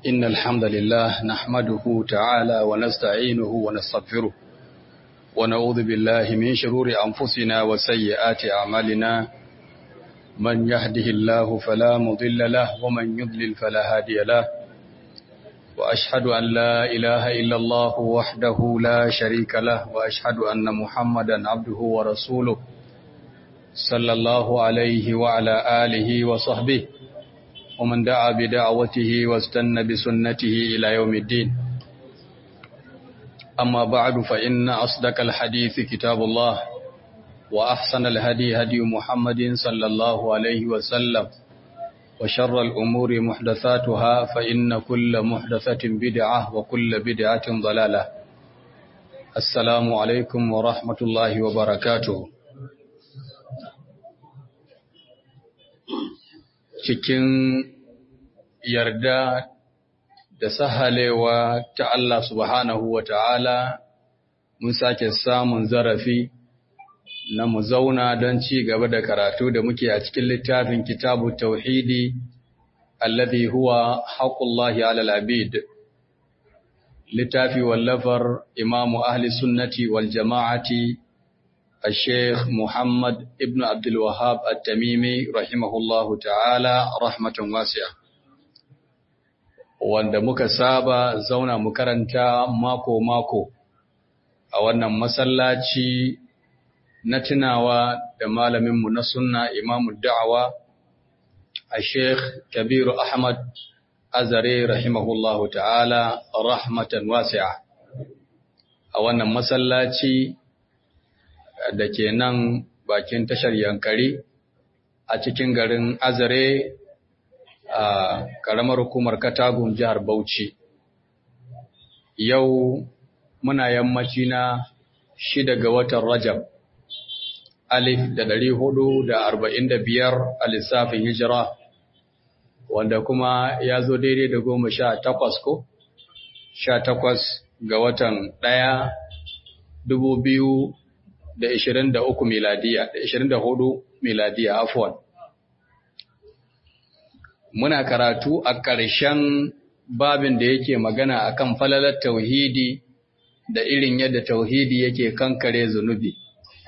إن الحمد لله نحمده تعالى ونستعينه ونستغفره ونعوذ بالله من شرور أنفسنا وسيئات أعمالنا من يهده الله فلا مضل له ومن يضلل فلا هادي له وأشهد أن لا إله إلا الله وحده لا شريك له وأشهد أن محمدا عبده ورسوله صلى الله عليه وعلى آله وصحبه ومن دعا بدعوته واستنى بسنته إلى يوم الدين. أما بعد فإن أصدق الحديث كتاب الله وأحسن الهدي هدي محمد صلى الله عليه وسلم وشر الأمور محدثاتها فإن كل محدثة بدعة وكل بدعة ضلالة. السلام عليكم ورحمة الله وبركاته. Cikin yarda da sahalewa ta Allah subhanahu wa ta'ala, mun sake samun zarafi na mu zauna don ci gaba da karatu da muke a cikin littafin kitabu tauhidi, alladhi huwa haqqullahi alal abid. Littafi wallafar imamu ahli sunnati wal jama'ati الشيخ محمد ابن عبد الوهاب التميمي رحمه الله تعالى رحمة واسعة wanda muka saba zauna mu karanta mako a wannan masallaci na tunawa da malaminmu na sunna imamu da'awa a Sheikh Kabiru Ahmad Azare rahimahullahu ta'ala rahmatan wasi'a a wannan masallaci da ke nan bakin tashar Yankari a cikin garin Azare a ƙaramar hukumar Katagun jihar Bauchi. Yau muna yammaci na 6 ga watan Rajab 1445 a lissafin hijira, wanda kuma ya zo daidai da 18 ko? 18 ga watan 1 2023 miladiya, da 24 miladiya afwan. Muna karatu a ƙarshen babin da yake magana akan falalar tauhidi da irin yadda tauhidi yake kankare zunubi.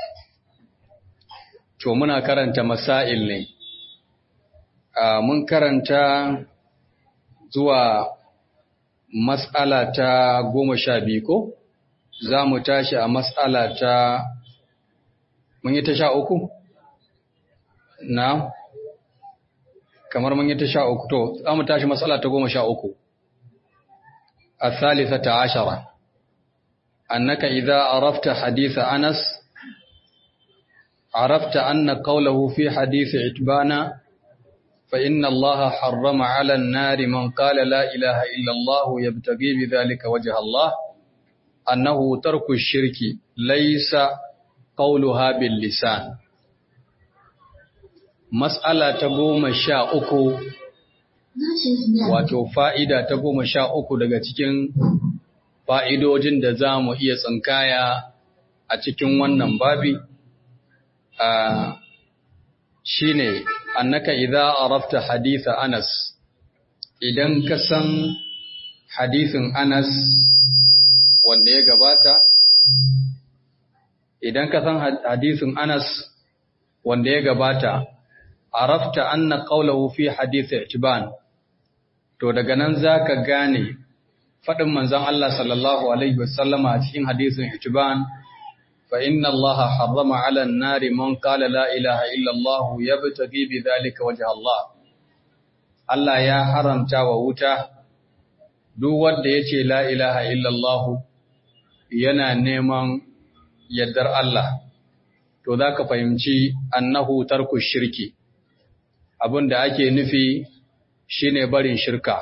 To muna karanta masail ne. Mun karanta zuwa mas'ala ta 12 ko? Za mu tashi a mas'ala ta mun yi ta 13? Na? Kamar mun yi ta 13 to, za mu tashi mas'ala ta 13. الثالثة عشرة أنك إذا عرفت حديث أنس عرفت أن قوله في حديث عتبان فإن الله حرم على النار من قال لا إله إلا الله يبتغي بذلك وجه الله أنه ترك الشرك ليس قولها باللسان. مسألة تقوم شاء wato fa'ida ta 13 daga cikin fa'idojin da za mu iya tsinkaya a cikin wannan babi shi ne, annaka idza arafta haditha Anas, idan ka san hadithin Anas wanda ya gabata, idan ka san hadithin Anas wanda ya gabata, arafta anna qawluhu fi hadith i'tiban, to daga nan zaka gane fadin manzon Allah sallallahu alaihi wasallama a cikin hadisin i'tiban, fa inna Allah harrama 'ala an-nari man qala la ilaha illa Allah yabtaghi bi dhalika wajha Allah. Allah ya haramta wa wuta duk wanda yace la ilaha illa Allah yana neman yaddar Allah, to zaka fahimci annahu tarku shirki. Abinda ake nufi shine barin shirka.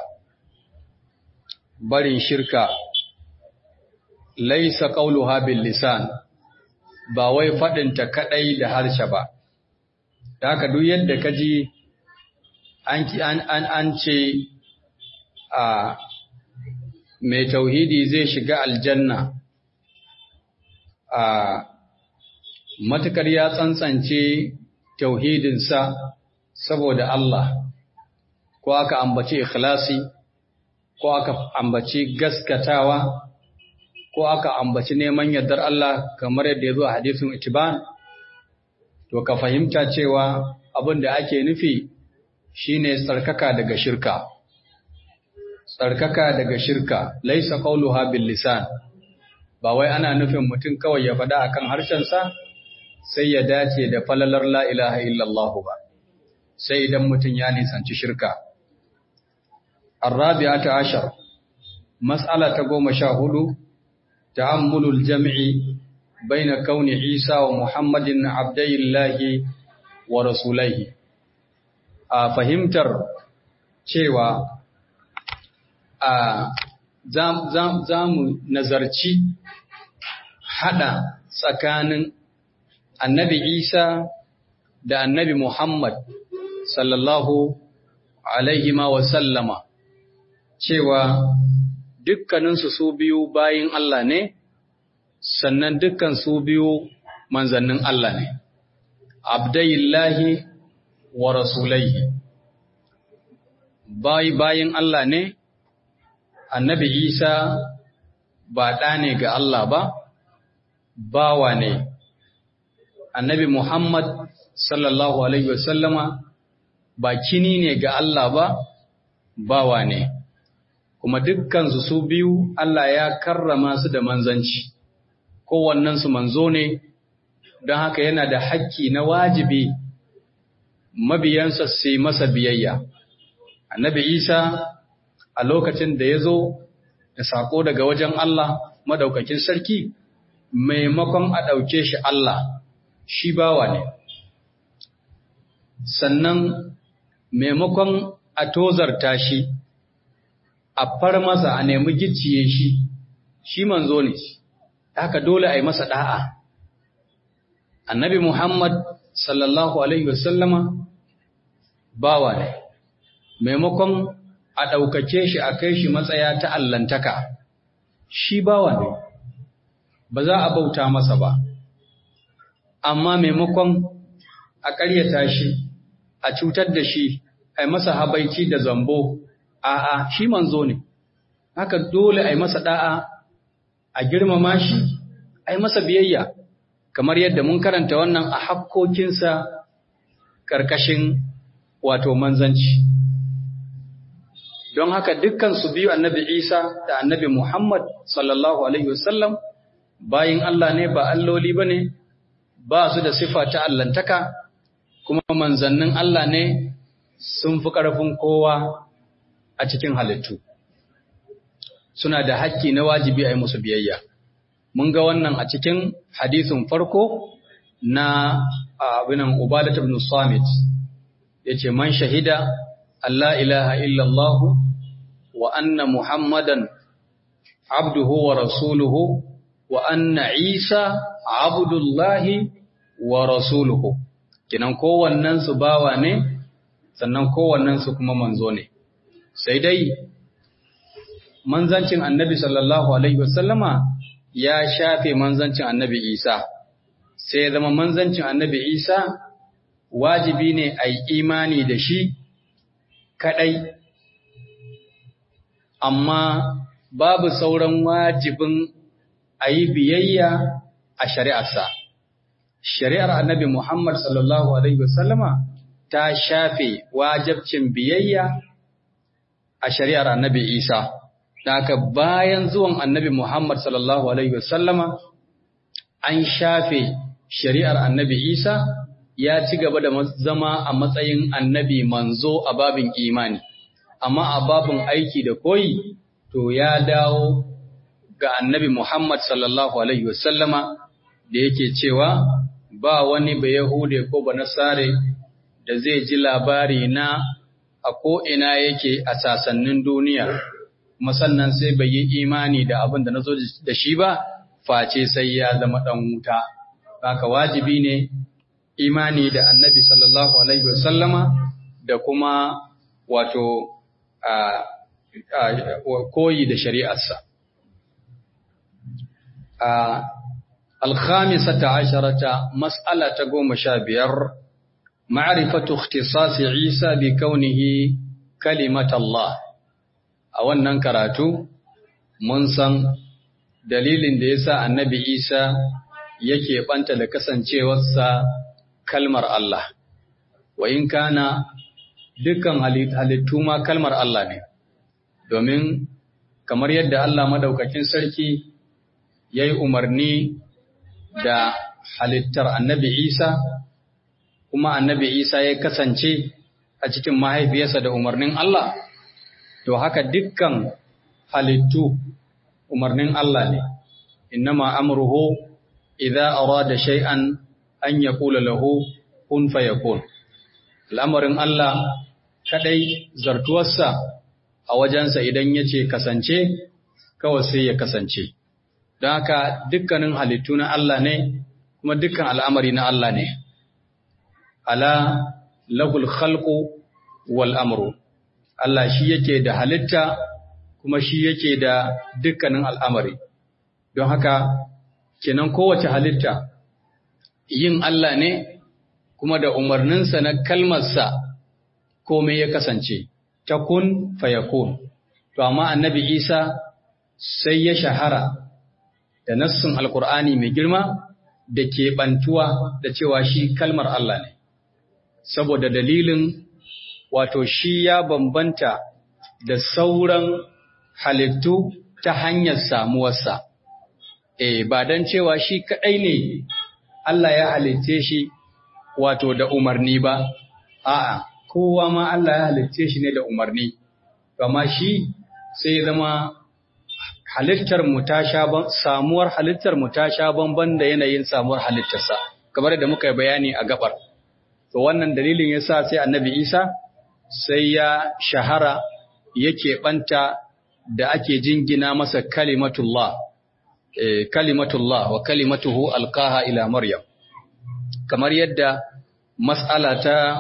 Barin shirka laisa qauluha bil lisan, ba wai fadin ta kadai da harshe ba. Haka duk yadda kaji an ce a mai tauhidi zai shiga aljanna, a matukar ya tsantsance tauhidinsa saboda Allah, ko aka ambaci ikhlasi ko aka ambaci gaskatawa ko aka ambaci neman yardar Allah kamar yadda ya zo a hadisin itiban, to ka fahimta cewa abin da ake nufi shine tsarkaka daga shirka. Tsarkaka daga shirka, laisa qauluha bil lisan. Ba wai ana nufin mutum kawai ya faɗa akan harshensa sai ya dace da falalar la ilaha illallah ba. Sai idan mutum ya nisanci shirka. Ar-rabi'atu ashar. Mas'ala ta 14 ta'ammulul jam'i baina kauni Isa wa Muhammadin abdillahi wa rasulaihi. A fahimtar cewa za mu nazarci hada tsakanin annabi Isa da annabi Muhammad sallallahu alaihi wa sallama, cewa dukkaninsu su biyu bayin Allah ne, sannan dukkan su biyu manzannin Allah ne, abdillahi wa rasulaihi. Bayin Allah ne, annabi Isa ba ɗa ne ga Allah ba, bawa ne. Annabi Muhammad sallallahu alaihi wasallama ba kini ne ga Allah ba, bawa ne. Kuma dukkansu su biyu Allah ya karrama su da manzanci, kowannensu manzo ne, don haka yana da hakki na wajibi mabiyansa su masa biyayya. Annabi Isa a lokacin da ya zo da saƙo daga wajen Allah madaukakin sarki, maimakon a ɗauke shi Allah, shi bawa ne. Sannan maimakon a tozarta shi, a far masa a nemi gicciye shi, shi manzo ne, haka dole a yi masa ɗa'a. Annabi Muhammad sallallahu Alaihi wasallama bawa ne, maimakon a ɗaukake shi a kai shi matsaya ta allantaka, shi bawa ne, ba za a bauta masa ba, amma maimakon a ƙaryata shi, a cutar da shi, a yi masa habaici da zambo, a'a shi manzo ne, haka dole a yi masa ɗa'a, a girmama shi, a yi masa biyayya, kamar yadda mun karanta wannan a hakkokinsa ƙarƙashin wato manzanci. Don haka dukkan su biyu annabi Isa da annabi Muhammad sallallahu Alaihi wasallam bayin Allah ne, ba alloli ba ne, ba su da sifa ta allantaka, kuma manzannin Allah ne, sun fi ƙarfin kowa a cikin halittu. Suna da haƙƙi na wajibi a yi musu biyayya. Mun ga wannan a cikin hadisin farko na abinan Ubadat ibn Samit, yace man shahida Allah ilaha illallah wa anna Muhammadan abduhu wa rasuluhu wa anna Isa abdullahi wa rasuluhu. Kinan kowannen su bawa ne, sannan kowannen su kuma manzo ne. Sai dai manzancin Annabi sallallahu alaihi wasallama ya shafe manzancin Annabi Isa. Sai ya zama manzancin Annabi Isa wajibi ne a yi imani da shi kaɗai, amma babu sauran wajibin a yi biyayya a shari'arsa. Shari'ar Annabi Muhammad sallallahu Alaihi wasallama ta shafe wajibcin biyayya a shari'ar Annabi Isa. Da haka bayan zuwan Annabi Muhammad sallallahu Alaihi wasallama an shafe shari'ar Annabi Isa, ya ci gaba da zama a matsayin annabi manzo a babin imani, amma a babin aiki da koyi to ya dawo ga Annabi Muhammad sallallahu Alaihi wasallama da yake cewa ba wani ba Yahude ko ba Nasare da zai ji labari na a ko'ina yake a sasannin duniya, musannan sai bai yi imani da abin da na zo da shi ba, face sai ya zama ɗan wuta. Haka wajibi ne imani da Annabi sallallahu Alaihi wasallama da kuma wato koyi da shari'arsa. Al-khamisata asharata mas'ala ta 15 ma'rifatu ikhtisasi Isa bi kaunihi kalimat Allah. a wannan karatu mun san dalilin da yasa annabi Isa yake banta da kasancewarsa kalmar Allah, wa in kana dukkan halittu ma kalmar Allah ne, domin kamar yadda Allah madaukakin sarki ya yi umarni da halittar annabi Isa, kuma annabi Isa ya kasance a cikin mahaifiyarsa da umarnin Allah, to haka dukkan halittu umarnin Allah ne, innama amruhu idza arada shay'an an yaqula lahu kun fayakun. Al'amarin Allah kadai zartuwarsa a wajensa idan yace kasance kawai sai ya kasance. Don haka dukkanin halittu na Allah ne kuma dukkan al'amari na Allah ne. Ala lahul khalqu wal amru. Allah shi yake da halitta kuma shi yake da dukkanin al'amari. Don haka kenan kowace halitta yin Allah ne kuma da umarninsa na kalmarsa komai ya kasance, ta kun fayakun. To, amma annabi Isa sai ya shahara da nassun Alƙur'ani mai girma da ke ɓantuwa da cewa shi kalmar Allah ne, saboda dalilin wato shi ya bambanta da sauran halittu ta hanyar samuwarsa. Ba don cewa shi kaɗai ne Allah ya halitce shi wato da umarni ba, a'a, kowa ma Allah ya halitce shi ne da umarni, amma shi sai zama samuwar halittar mu ta sha bamban da yanayin samuwar halittarsa, kamar da muka yi bayani a gabar. To wannan dalilin yasa sai annabi Isa sai ya shahara yake banta da ake jingina masa kalimatullah wa kalimatuhu alqaha ila Maryam. Kamar yadda mas'ala ta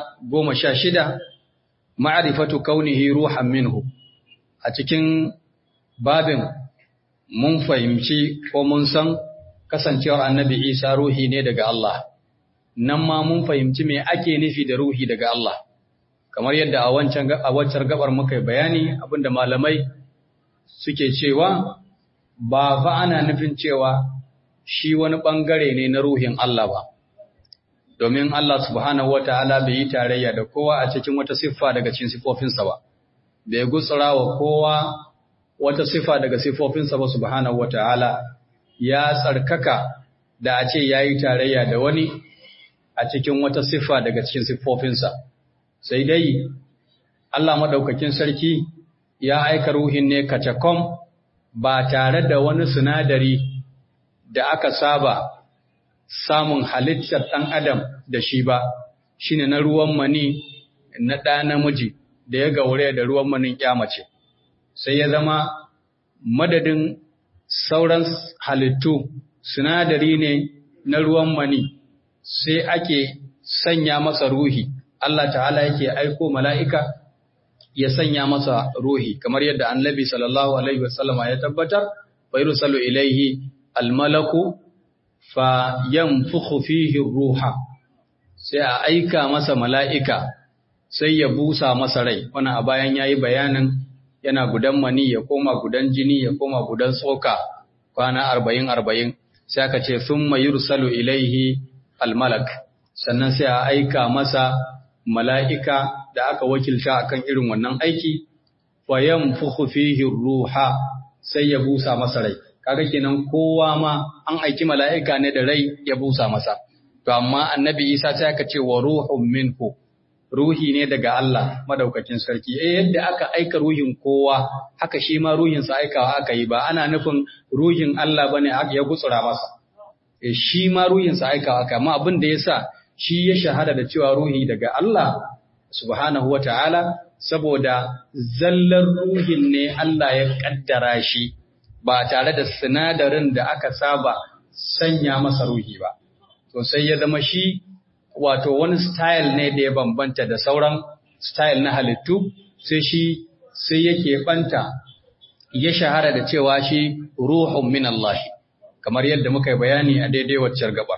16 ma'rifatu kaunihi ruhan minhu, a cikin babin mun fahimci ko mun san kasancewar annabi Isa ruhi ne daga Allah, nan ma mun fahimci me ake nufi da ruhi daga Allah, kamar yadda a wancan gabar muka bayani abinda malamai suke cewa ba fa ana nufin cewa shi wani bangare ne na ruhin Allah ba, domin Allah subhanahu wata'ala bai yi tarayya da kowa a cikin wata siffa daga cikin siffofinsa ba, bai gutsura wa kowa wata siffa daga siffofinsa ba subhanahu wata'ala, ya tsarkaka da a ce ya yi tarayya da wani a cikin wata siffa daga cikin siffofinsa. Sai dai Allah maɗaukakin sarki ya aika ruhin ne kacakom ba tare da wani sinadari da aka saba samun halittar ɗan adam da shi ba, shine na ruwan mani na ɗa namiji da ya gaure da ruwan manin ƙyamace. Sai ya zama madadin sauran halittu sinadari ne na ruwan mani, sai ake sanya masa ruhi. Allah ta'ala yake aiko mala'ika ya sanya masa ruhi, kamar yadda annabi sallallahu Alaihi wasallama ya tabbatar, fa yursalu ilaihi almalaku fa yanfukhu fihi ruha, sai a aika masa mala'ika sai ya busa masa rai. Wannan a bayan yayi bayanin yana gudan mani ya koma gudan jini ya koma gudan tsoka kwana 40 sai aka ce thumma yursalu ilaihi almalak, sannan sai a aika masa mala'ika da aka wakilta akan irin wannan aiki, fa yanfukhu fihi ruha, sai ya busa masa rai. Kaga kenan kowa ma an aiki mala'ika ne da rai ya busa masa. To amma annabi Isa sai aka ce wa ruhun minhu, ruhi ne daga Allah madaukakin sarki. Yadda aka aika ruhin kowa, haka shi ma ruhinsa aikawa aka yi, ba ana nufin ruhin Allah bane ya gutsura masa. Shi ma ruhinsa aikawa aka, amma abin da yasa shi ya shahada da cewa ruhi daga Allah subhanahu wata'ala, saboda zallar ruhin ne Allah ya kaddara shi ba tare da sinadarin da aka saba sanya masa ruhi ba. To sai ya zama shi wato wani style ne da ya bambanta da sauran style na halittu, sai yake banta ya shahara da cewa shi ruhun min Allah, kamar yadda muka yi bayani a daidai waccar gabar.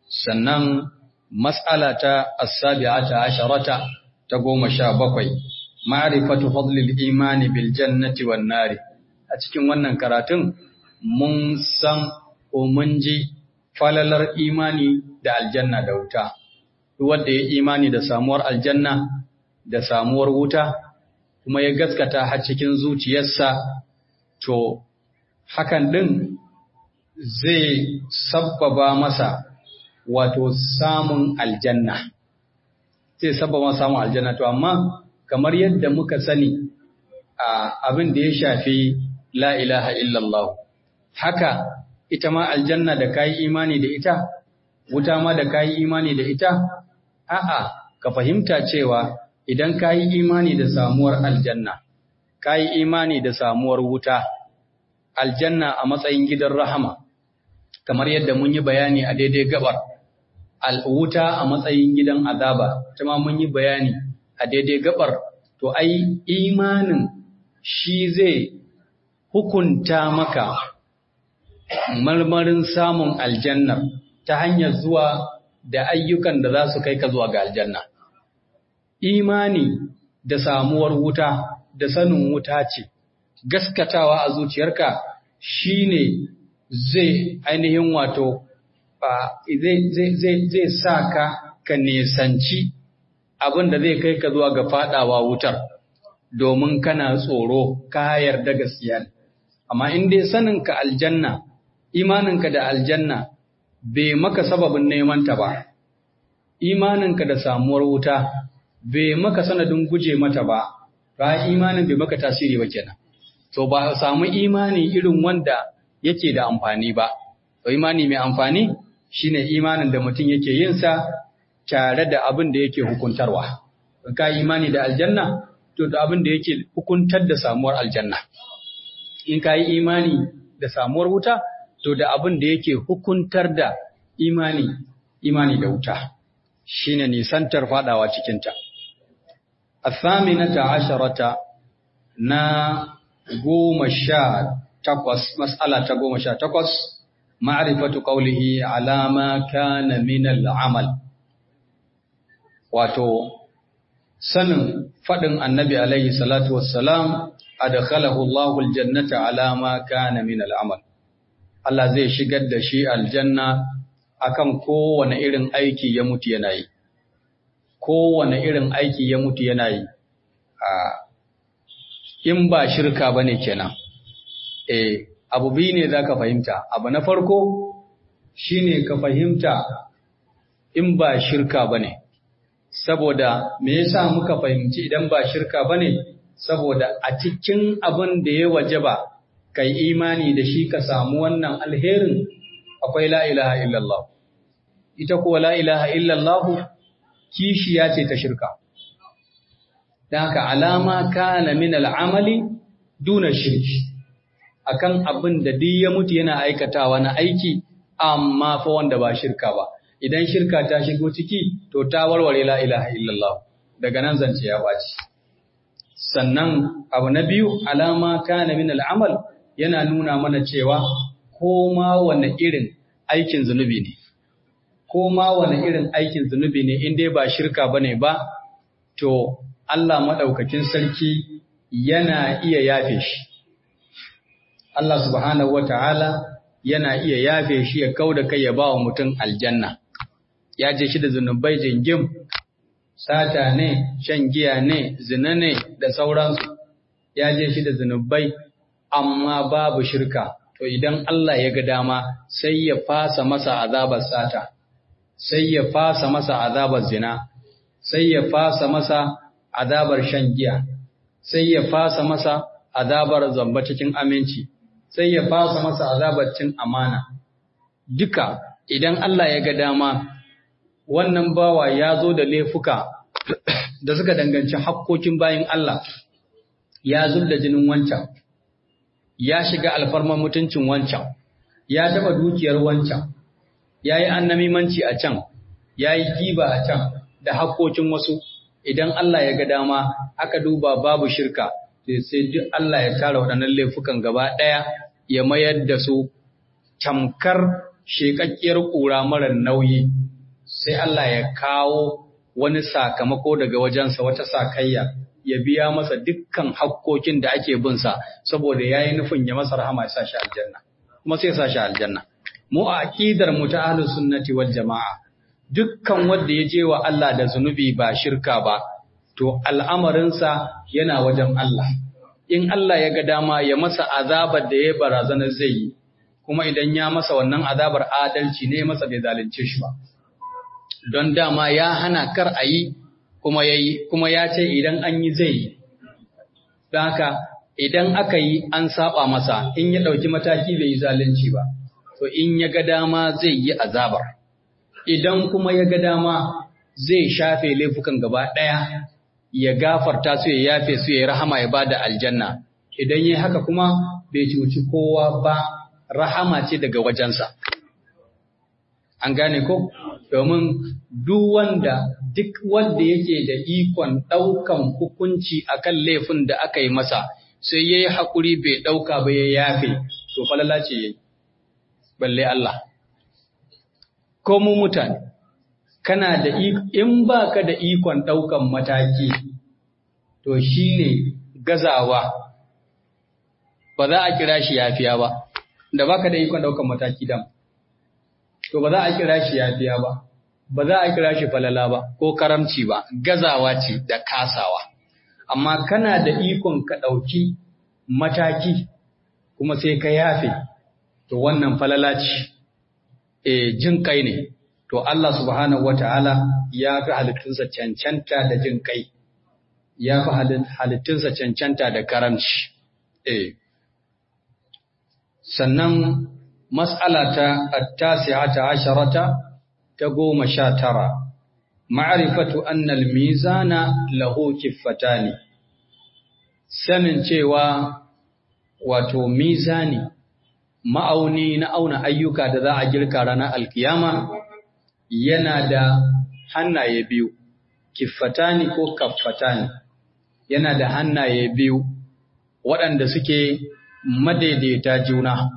Sannan mas'ala ta as-sabi'ata asharata ta 17 ma'rifatu fadlil imani bil jannati wan nari. A cikin wannan karatun mun san ko mun ji falalar imani da aljanna da wuta. Wanda ya imani da samuwar aljanna da samuwar wuta kuma ya gaskata har cikin zuciyarsa, to hakan din zai sabbaba masa wato samun aljanna. Zai sabbaba samun aljanna, to amma kamar yadda muka sani a abin da ya shafi la ilaha illallah, haka ita ma aljanna da kayi imani da ita, wuta ma da kayi imani da ita, a'a ka fahimta cewa idan kayi imani da samuwar aljanna, kayi imani da samuwar wuta, aljanna a matsayin gidan rahama, kamar yadda mun yi bayani a daidai gabar, wuta a matsayin gidan azaba, kuma mun yi bayani a daidai gabar, to ai imanin shi zai hukunta maka marmarin samun aljannar ta hanyar zuwa da ayyukan da za su kai ka zuwa ga aljanna. Imani da samuwar wuta da sanin wuta ce, gaskatawa a zuciyarka shine zai ainihin wato zai sa ka nesanci abin da zai kai ka zuwa ga fadawa wutar, domin kana tsoro ka yarda gaskiya. Amma in dai saninka aljanna, imaninka da aljanna bai maka sababin neman ta ba, imaninka da samuwar wuta bai maka sanadin guje mata ba, ba imanin bai maka tasiri ba kenan. To ba samu imani irin wanda yake da amfani ba. To imani mai amfani shine imanin da mutum yake yin sa tare da abin da yake hukuntarwa. In ka imani da aljanna, to da abin da yake hukuntar da samuwar aljanna. In ka yi imani da samuwar wuta, to da abin da yake hukuntar da imani da wuta, shine nisantar fadawa cikinta. Athaminata asharata na 18, mas'ala ta 18, ma'rifatu qawlihi ala ma kana min al-amal. Wato sanin fadin annabi alaihi salatu wassalam, adkhalahu Allahu al-jannata ala ma kana min al-amal. Allah zai shigar da shi aljanna akan kowane irin aiki ya mutu yana yi. Kowane irin aiki ya mutu yana yi. In ba shirka bane kenan. Abu biyu ne zaka fahimta. Abu na farko shine ka fahimta in ba shirka bane. Saboda me yasa muka fahimci idan ba shirka bane? Saboda a cikin abin da ya wajaba kai imani da shi ka samu wannan alherin akwai la ilaha illallah. Ita kuwa la ilaha illallah kishiya ce ta shirka. Dan haka alama kana min al'amali duna shirki, akan abin da duk ya mutu yana aikatawa na aiki, amma fa wanda ba shirka ba. Idan shirka ta shigo ciki, to ta warware la ilaha illallah, daga nan zance ya baci. Sannan abu na biyu, alama kana min al'amal yana nuna mana cewa ko ma wane irin aikin zunubi ne, ko ma wane irin aikin zunubi ne in dai ba shirka bane ba, to Allah madaukakin sarki yana iya yafe shi. Allah subhanahu wataala yana iya yafe shi, ya kauda kai ya bawa mutum aljanna. Ya je shi da zunubai jingim, sata ne, shan giya ne, zina ne da sauransu. Ya je shi da zunubai amma babu shirka. To idan Allah ya ga dama sai ya fasa masa azabar sata, sai ya fasa masa azabar zina, sai ya fasa masa azabar shan giya, sai ya fasa masa azabar zamba cikin aminci, sai ya fasa masa azabar cin amana. Duka idan Allah ya ga dama, wannan bawa ya zo da laifuka da suka danganci hakkokin bayin Allah, ya zub da jinin wancan, ya shiga alfarman mutuncin wancan, ya taba dukiyar wancan, ya yi annamimanci a can, ya yi giba a can da hakkokin wasu. Idan Allah ya ga dama aka duba babu shirka, sai duk Allah ya tara waɗannan laifukan gaba ɗaya ya mayar da su tamkar shekakkiyar ƙura marar nauyi, sai Allah ya kawo wani sakamako daga wajensa, wata sakayya, ya biya masa dukkan hakkokin da ake bin sa saboda yayi nufin ya masa rahama ya sa shi aljanna kuma sai ya sa shi aljanna. Mu a aqidar mu ta ahlus sunnati wal jamaa dukkan wanda ya je wa Allah da zunubi ba shirka ba to al'amarinsa yana wajen Allah. In Allah ya ga dama ya masa azabar da ya barazana zai yi, kuma idan ya masa wannan azabar adalci ne masa bai zalunce shi ba. Don dama ya hana kar a yi kuma ya yi, kuma ya ce idan an yi zai yi. Don haka idan aka yi an saba masa in ya ɗauki mataki bai yi zalunci ba, to in ya ga dama zai yi azabar. Idan kuma ya ga dama zai shafe laifukan gaba ɗaya ya gafarta su ya yafe su ya rahama ya bada aljanna. Idan yi haka kuma bai cuci kowa ba, rahama ce daga wajensa. An gane ko? Domin duk wanda yake da ikon ɗaukan hukunci akan laifin da aka yi masa sai ya yi haƙuri bai ɗauka ba ya yafe, to falala ce ya yi, balle Allah. Ko mu mutane, kana da in ba ka da ikon ɗaukan mataki, to shi ne gazawa, ba za a kira shi yafiya ba, da ba ka da ikon ɗaukan mataki dam. To ba za a kira shi yafiya ba, ba za a kira shi falala ba, ko karamci ba, gazawa ce da kasawa. Amma kana da ikon ka ɗauki mataki, kuma sai ka yafe, to wannan falala ce. Jin kai ne, to Allah subhanahu wa ta'ala ya fi halittunsa cancanta da jin kai, ya fi halittunsa cancanta da karamci. Sannan mas'ala ta at-tasi'ata asharata ta 19, ma'rifatu anna al-mizana lahu kiffatani. Sanin cewa wato mizani ma'auni na auna ayyuka da za a girka ranar alkiyama yana da hannaye biyu, kiffatani ko kaffatani, yana da hannaye biyu waɗanda suke madaidaita juna.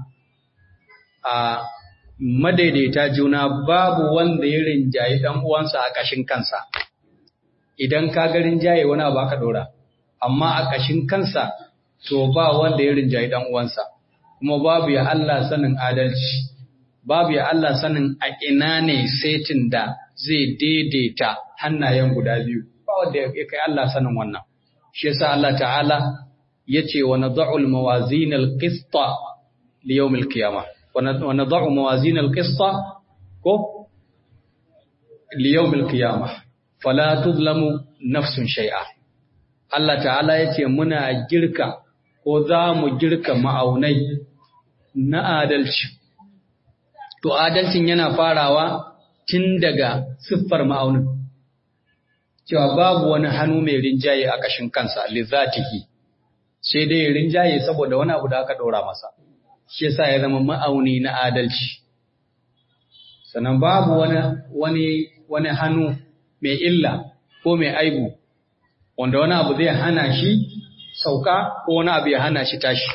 A madaidaita juna babu wanda ya rinjaye ɗan uwansa a ƙashin kansa. Idan ka ga rinjaye wani abu aka ɗora, amma a ƙashin kansa to ba wanda ya rinjaye ɗan uwansa. Kuma babu ya Allah sanin adalci, babu ya Allah sanin a ina ne setin da zai daidaita hannayen guda biyu, ba wanda ya kai Allah sanin wannan. Shi yasa Allah ta'ala ya ce wa nadha'u al-mawazin al-qista li yawm al-qiyamah, wa nadha'u mawazin al-qista ko li yawm al-qiyamah fala tuzlamu nafsun shay'a. Allah ta'ala ya ce muna girka ko za mu girka ma'aunai na adalci. To adalcin yana farawa tun daga siffar ma'aunin, cewa babu wani hannu mai rinjaye a ƙashin kansa lizatihi, sai dai rinjaye saboda wani abu da aka ɗora masa, shi yasa ya zama ma'auni na adalci. Sannan babu wani hannu mai illa ko mai aibu wanda wani abu zai hana shi sauka ko wani abu ya hana shi tashi.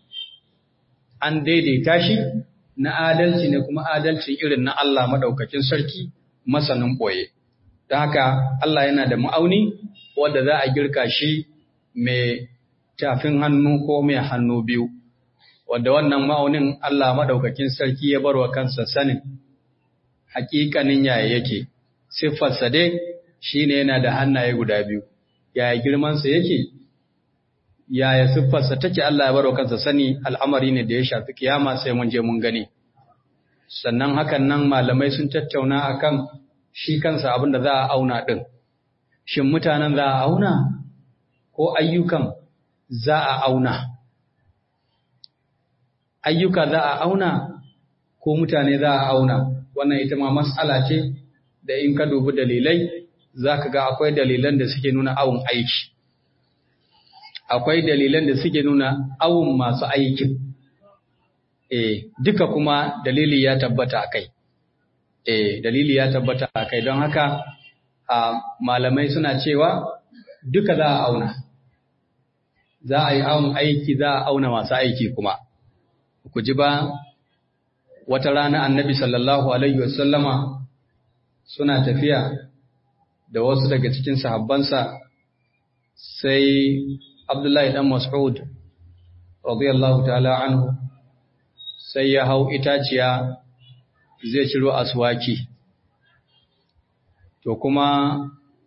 An daidaita shi na adalci ne, kuma adalci irin na Allah madaukakin sarki masanin boye. Don haka Allah yana da ma'auni wanda za a girka shi mai tafin hannu ko mai hannu biyu, wanda wannan ma'aunin Allah madaukakin sarki ya barwa kansa sanin hakikanin yaya yake. Siffarsa dai shine yana da hannaye guda biyu. Yaya girmansa yake? Yaya siffarsa take Allah ya baro kansa sani, al'amari ne da ya shafi kiyama sai mun je mun gani. Sannan hakan nan malamai sun tattauna akan shi kansa abin da za a auna ɗin. Shin mutanen za a auna ko ayyukan za a auna? Ayyuka za a auna ko mutane za a auna? Wannan ita ma mas'ala ce da in ka dubi dalilai za ka ga akwai dalilan da suke nuna awon aiki. Akwai dalilan da suke nuna awun masu aikin, duka kuma dalili ya tabbata a kai, dalili ya tabbata a kai, don haka malamai suna cewa duka za a auna, za a yi awun aiki, za a auna masu aiki kuma. Ku ji ba, wata rana annabi sallallahu Alaihi wasallama suna tafiya da wasu daga cikin sahabbansa sai Abdullahi dan Mas'ud radiyallahu ta'ala anhu sai ya hau itaciya zai ciro aswaki. To kuma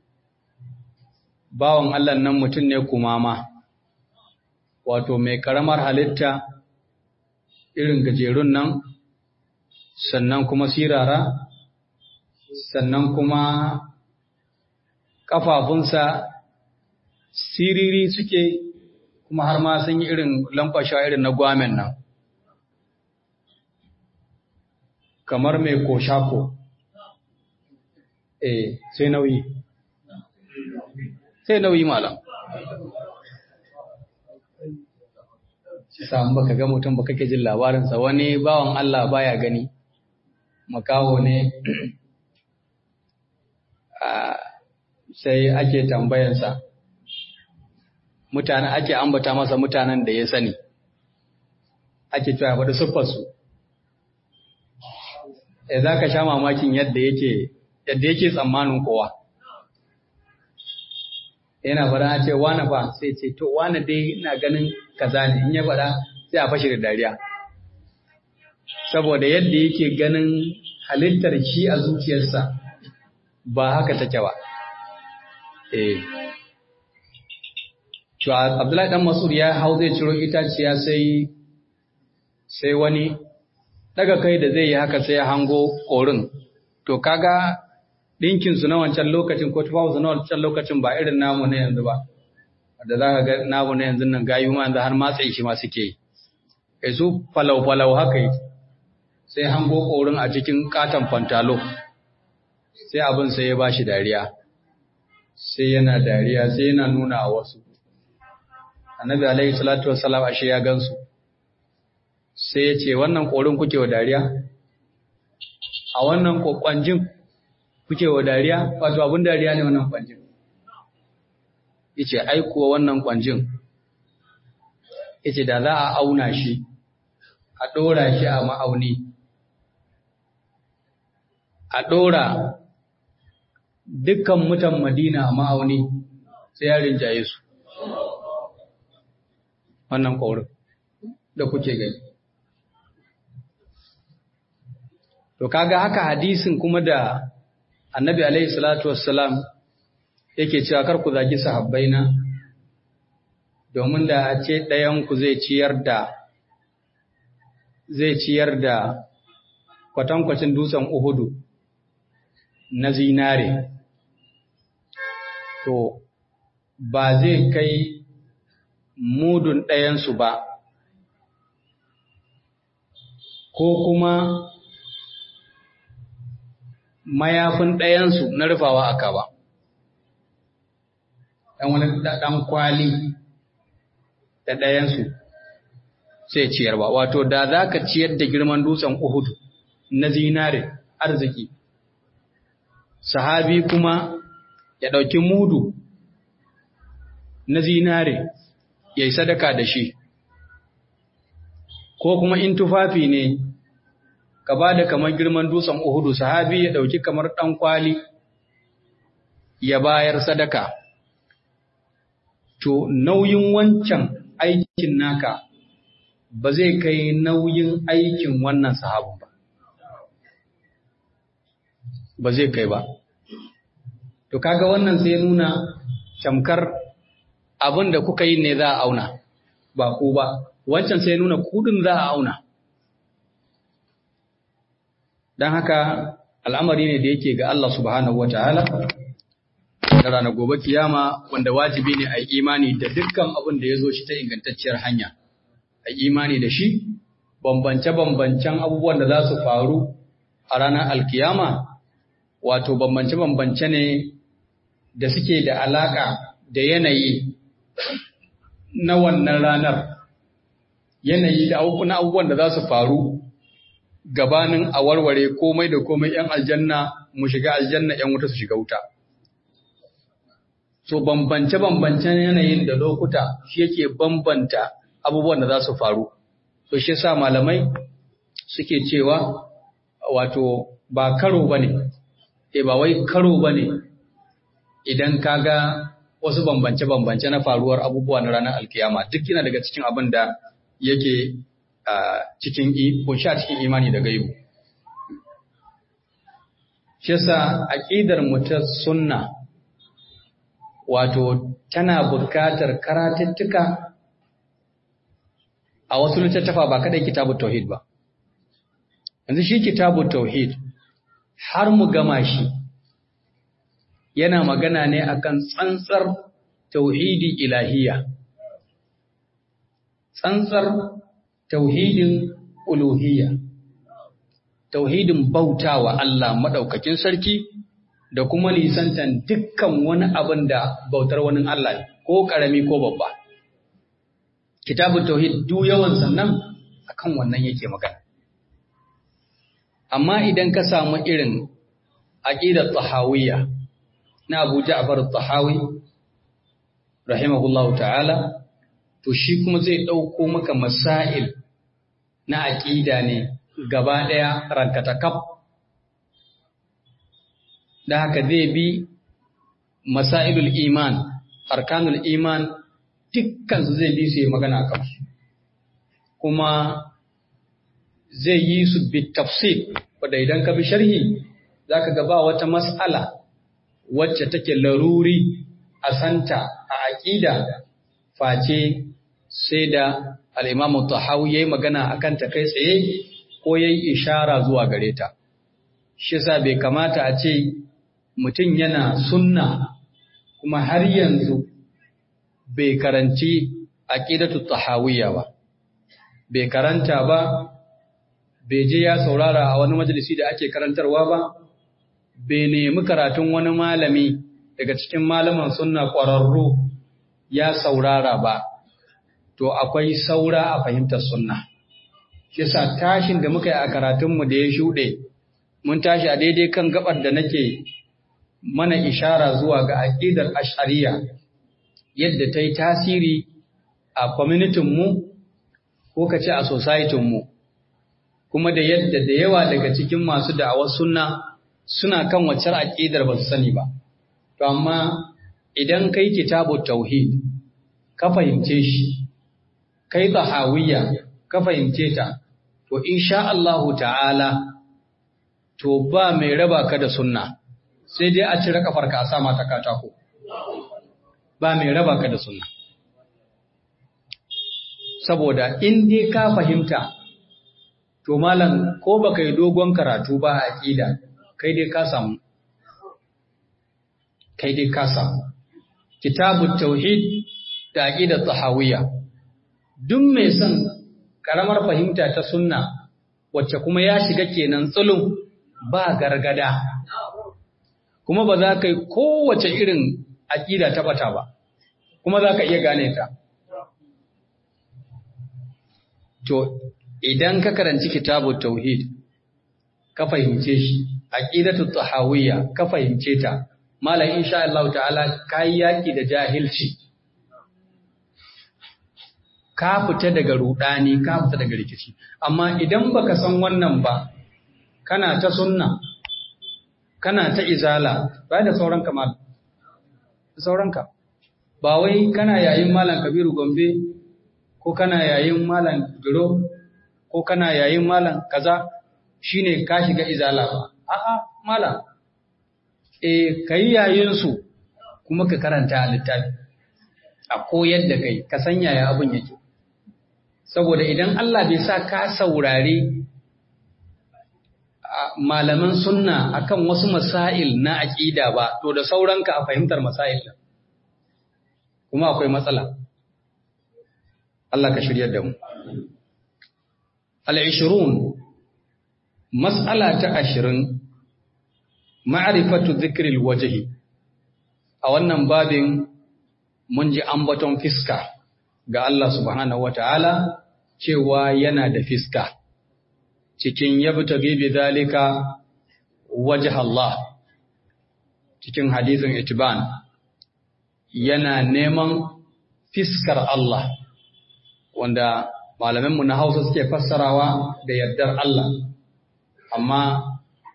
bawan Allah nan mutum ne kumama, wato mai karamar halitta irin gajerun nan, sannan kuma sirara, sannan kuma ƙafafunsa siriri suke, kuma har ma sun yi irin lankwasha irin na gwamen nan, kamar mai koshako. Sai nauyi. Sai nauyi malam. Sa'an baka ga mutum ba kake jin labarinsa, wani bawan Allah baya gani, makaho ne, sai ake tambayansa, mutane ake ambata masa mutanen da ya sani, ake cewa faɗi siffarsu. Za ka sha mamakin yadda yake tsammanin kowa. Yana fara ce wane fa sai ce to wane dai ina ganin kaza ne, in ya fara sai a fashe da dariya. Saboda yadda yake ganin halittar shi a zuciyarsa ba haka take ba. To Abdullahi dan Mas'ud ya hau zai ciro itaciya sai wani daga kai da zai yi haka sai ya hango korin. To kaga ɗinkinsu na wancan lokacin ko tufafinsu na wancan lokacin ba irin namu na yanzu ba, da za ka ga namu na yanzu nan gayu ma yanzu har matsayi shi ma suke yi. Su falau-falau haka yi, sai hango ƙorin a cikin katon fantalo, sai abin sai ya ba shi dariya, sai yana dariya, sai yana nuna a wasu. Annabi alaihi salatu wassalam ashe ya gansu, sai ya ce wannan ƙorin kuke wa dariya? A wannan kwanjin kuke wa dariya, wato abin dariya ne wannan kwanjin. Yace ai kuwa wannan kwanjin, yace da za a auna shi, a ɗora shi a ma'auni, a ɗora dukkan mutan Madina a ma'auni sai ya rinjaye su. Wannan ƙaurin da kuke gani. To kaga haka hadisin kuma da Annabi alaihi salatu wassalam yake cewa kar ku zagi sahabbaina, domin da a ce ɗayan ku zai ciyar da kwatankwacin dutsen Uhudu na zinare, to ba zai kai mudun ɗayansu ba, ko kuma mayafin ɗayansu na rufawa aka ba, ɗan wani ɗan kwali da ɗayansu sai ciyar ba, wato da za ka ciyar da girman dutsen Uhudu na zinare arziki, sahabi kuma ya ɗauki mudu na zinare ya yi sadaka da shi, ko kuma in tufafi ne ka ba da kamar girman dutsen Uhudu, sahabi ya ɗauki kamar ɗan kwali ya bayar sadaka, to nauyin wancan aikin naka ba zai kai nauyin aikin wannan sahabin ba, ba zai kai ba. To kaga wannan sai nuna tamkar abin da kuka yi ne za a auna, ba ku ba, wancan sai nuna kudin za a auna. Don haka al'amari ne da yake ga Allah subhanahu wa ta'ala, da ranar gobe kiyama wanda wajibi ne a yi imani da dukkan abin da ya zo shi ta ingantacciyar hanya, a yi imani da shi, bambance-bambancen abubuwan da za su faru a ranar alkiyama, wato bambance-bambance ne da suke da alaƙa da yanayi na wannan ranar, yanayi da abubuwan da za su faru gabanin a warware komai da komai ‘yan aljanna mu shiga aljanna ‘yan wuta su shiga wuta. So bambance-bambancen yanayin da lokuta shi yake bambanta abubuwan da za su faru. So shi sa malamai suke cewa wato ba karo ba ne, ba wai karo ba ne idan kaga wasu bambance-bambance na faruwar abubuwa na ranar alkiyama duk yana daga cikin abin da yake kunshi a cikin imani da gaibu. Shi yasa aqidar mu ta sunna wato tana buƙatar karatuttuka a wasu littattafa ba kadai kitabut tauhid ba. Yanzu shi kitabut tauhid har mu gama shi yana magana ne akan tsantsar tauhidi ilahiyya, tsantsar tauhidin uluhiyya, tauhidin bautawa Allah madaukakin sarki da kuma nisantan dukkan wani abin da bautar wani Allah ne, ko karami ko babba. Kitabut tauhid duk yawan sannan akan wannan yake magana. Amma idan ka samu irin aqidat tahawiyya na Abu Ja'far al-Tahawi rahimahullahu ta'ala, to shi kuma zai dauko maka masail na aqida ne gaba daya rankatakaf. Da haka zai bi masailul iman, arkanul iman dukkan su zai bi su yi magana akan su. Kuma zai yi su bi tafsir, wanda idan ka bi sharhi zaka ga ba wata mas'ala wacce take laruri a santa a aqida face sai da al-Imam Tahawi yayi magana akan ta kai tsaye ko yayi ishara zuwa gare ta. Shi yasa bai kamata a ce mutum yana sunna kuma har yanzu bai karanci aqidatu tahawiyya ba, bai karanta ba, bai je ya saurara a wani majalisi da ake karantarwa ba, bai nemi karatun wani malami daga cikin malaman sunna ƙwararru ya saurara ba, to akwai saura a fahimtar sunna. Kisa tashin da muka yi a karatunmu da ya shuɗe, mun tashi a daidai kan gabar da nake mana ishara zuwa ga aƙidar ash'ariyya, yadda ta yi tasiri a kwamitinmu ko ka ce a societinmu, kuma da yadda da yawa daga cikin masu da'awar sunna suna kan waccar aƙidar ba su sani ba. To amma idan kai kitabut tauhid ka fahimce shi, kai tahawiyya ka fahimce ta, to insha Allahu ta'ala to ba mai raba ka da sunna, sai dai a cire kafarka a sa mata katako. Ba mai raba ka da sunna. Saboda in dai ka fahimta, to malam ko baka yi dogon karatu ba a aqida, kai dai ka samu. Kitabut tauhid da aqidat tahawiyya. Duk mai son karamar fahimta ta sunna wacce kuma ya shiga kenan tsulun ba gargada. Kuma ba za ka yi kowace irin aqida ta bata ba. Kuma za ka iya gane ta. To idan ka karanci kitabut tauhid ka fahimce shi, aqidatut tahawiyya ka fahimce ta, malam insha Allah ta'ala kai yaki da jahilci, ka fita daga rudani, ka fita daga rikici. Amma idan baka san wannan ba, kana ta sunna, kana ta izala, ba da sauranka mal, sauranka. Ba wai kana yayin malam Kabiru Gombe ko kana yayin malam Duro ko kana yayin malam kaza shine ka shiga izala ba. A'a malam, kai yayin su kuma ka karanta a littafi, a koyar da kai, ka san yaya abin yake. Saboda idan Allah bai sa ka saurari malaman sunna akan wasu masail na aqida ba, to da sauranka a fahimtar masail din. Kuma akwai matsala. Allah ka shiryar da mu. Al-20 mas'ala ta 20 ma'rifatu dhikril wajhi. A wannan babin mun ji ambaton fiska ga Allah subhanahu wataala cewa yana da fiska. Cikin yabtaghi bi zalika wajha Allah. Cikin hadisin Itban yana neman fiskar Allah, wanda malamanmu na Hausa suke fassarawa da yardar Allah, amma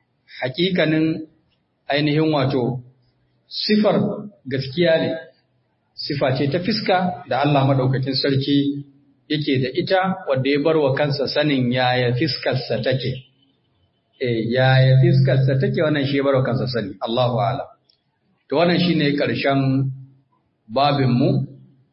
hakikanin ainihin wato sifar gaskiya ne sifa ce ta fiska da Allah madaukakin sarki yake da ita wanda ya bar wa kansa sanin yaya fiskarsa take. Yaya fiskarsa take wannan shi ya bar wa kansa sani, Allahu a'lam. To wannan shine ƙarshen babinmu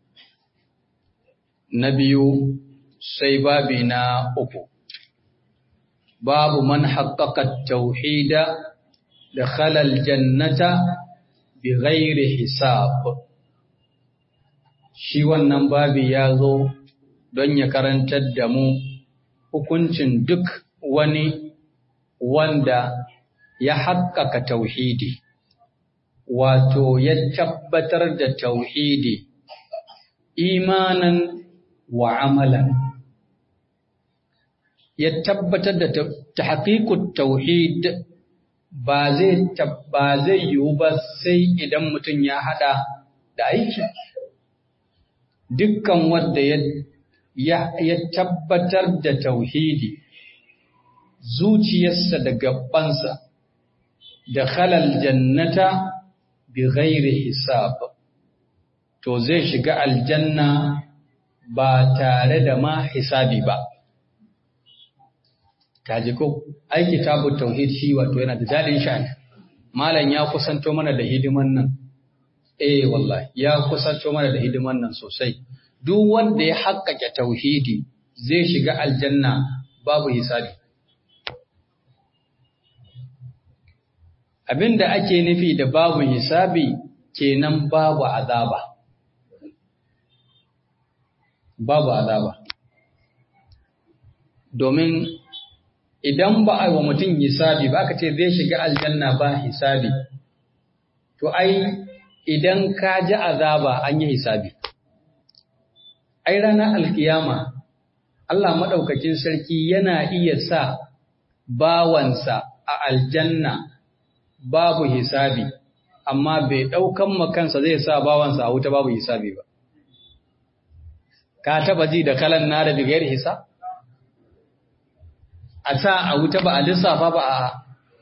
na biyu, sai babi na uku. Babu man haqqaqa tauhida da khalal jannata bi ghairi hisab. Shi wannan babi ya zo don ya karantar da mu hukuncin duk wani wanda ya haƙƙaƙa tauhidi, wato ya tabbatar da tauhidi imanan wa amalan. Ya tabbatar da tahqiqut tauhid ba zai yiwu ba sai idan mutum ya hada da aiki. Dukkan wanda ya tabbatar da tauhidi zuciyarsa da gabansa da khalal jannata bi ghairi hisab, to zai shiga aljanna ba tare da ma hisabi ba. Kaji ko ai kitabut tauhid shi wato yana da dalilin sha'ani. Malam ya kusanto mana da hidiman nan. Wallahi ya kusanto mana da hidiman nan sosai. Duk wanda ya haƙƙaƙe tauhidi zai shiga aljanna babu hisabi. Abinda ake nufi da babu hisabi kenan babu azaba. Babu azaba. Domin idan ba a wa mutum hisabi ba aka ce zai shiga aljanna ba hisabi, to ai idan ka ji azaba an yi hisabi. Ai ranar alkiyama Allah maɗaukakin sarki yana iya sa bawansa a aljanna babu hisabi, amma bai ɗaukan makansa zai sa bawansa a wuta babu hisabi ba. Ka taɓa ji da kalan na da bigayar hisab? A sa a wuta ba a lissafa ba a.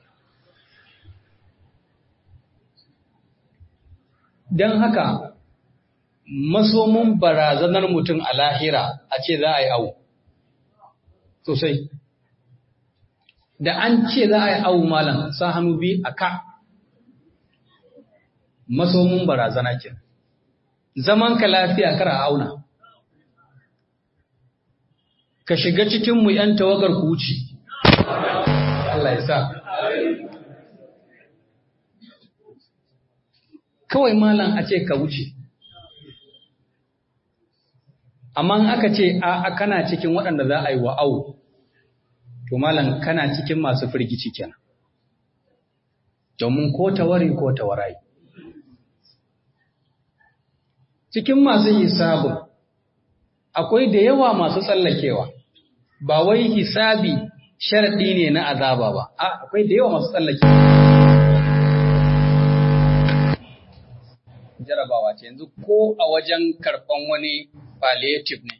Don haka masomin barazanar mutum a lahira a ce za a yi awu sosai. Da an ce za a yi awu malam sa hannu biyu a ka, masomin barazana ke. Zaman ka lafiya kar a auna. Ka shiga cikinmu ‘yan tawagar ku wuce. Allah ya sa. Kawai malam a ce ka wuce. Amma aka ce a kana cikin waɗanda za a yi wa awu, to malam kana cikin masu firgici kenan. Domin ko tawari ko tawarai. Cikin masu hisabun akwai da yawa masu tsallakewa. Ba wai hisabi sharaɗi ne na azaba ba, akwai da yawa masu tsallake. Jarabawa ce yanzu ko a wajen karɓan wani palliative ne.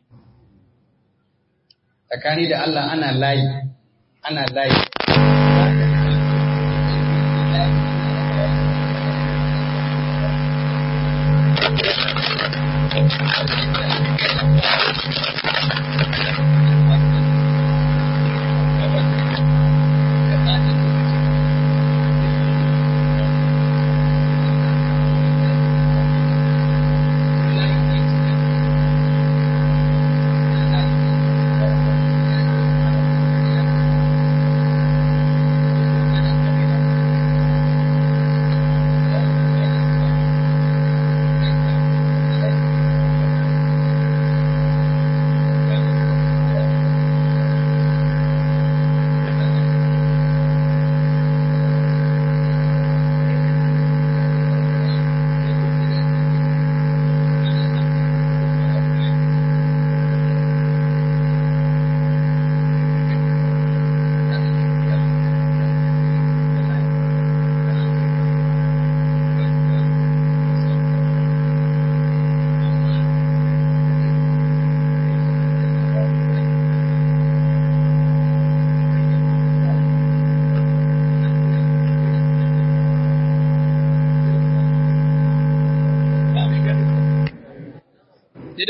Tsakani da Allah ana layi.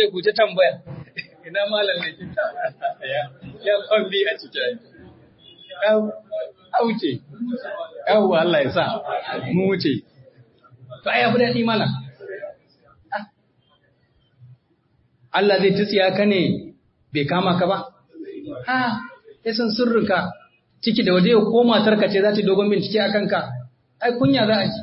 ku ta tambaya ina malam ne kinta ya kwambi a cikin wuce yawwa Allah ya sa mu wuce to ai abu daɗi malam Allah zai tsiya ka ne bai kama ka ba ya san sirrinka ciki da waje ko matarka ce za ta dogon bincike a kanka ai kunya za a ji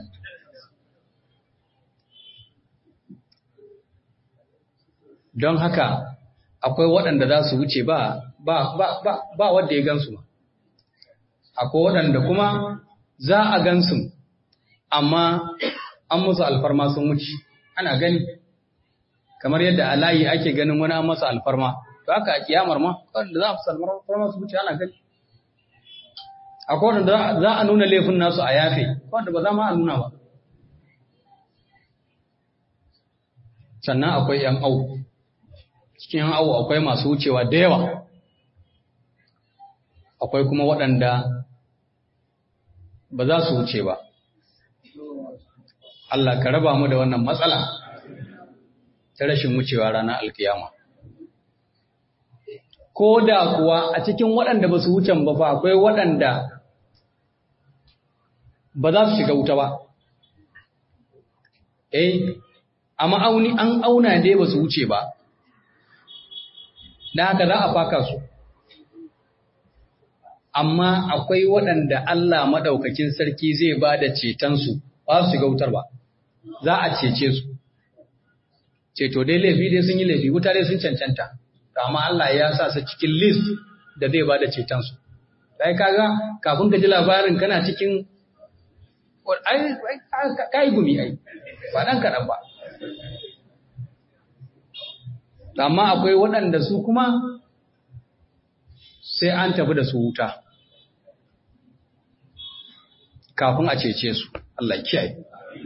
don haka akwai waɗanda za su wuce ba wadda ya gansu akwai waɗanda kuma za a gansu amma an musu alfarma sun wuce ana gani kamar yadda a layi ake ganin wani an masa alfarma to haka a kiyamar ma wanda za su alfarma su wuce ana gani akwai wanda za a nuna laifin nasu a yafe wanda ba za ma a nuna ba sannan akwai ‘yan au cikin ‘yan au akwai masu wucewa da yawa akwai kuma waɗanda ba za su wuce ba Allah ka raba mu da wannan matsala ta rashin wucewa ranar alkiyama ko da kuwa a cikin waɗanda ba su wucen ba fa akwai waɗanda ba za su shiga wuta ba a ma'auni an auna dai ba su wuce ba da haka za a faka su amma akwai waɗanda Allah maɗaukakin sarki zai ba da cetonsu ba su shiga wutar ba za a cece su ceto dai laifi dai sun yi laifi wuta dai sun cancanta amma Allah ya sa su cikin list da zai ba da cetonsu sai kaga kafin ka ji labarin kana cikin kai gumi ai ba dan kaɗan ba amma akwai waɗanda su kuma sai an tafi da su wuta kafin a cece su Allah kiyaye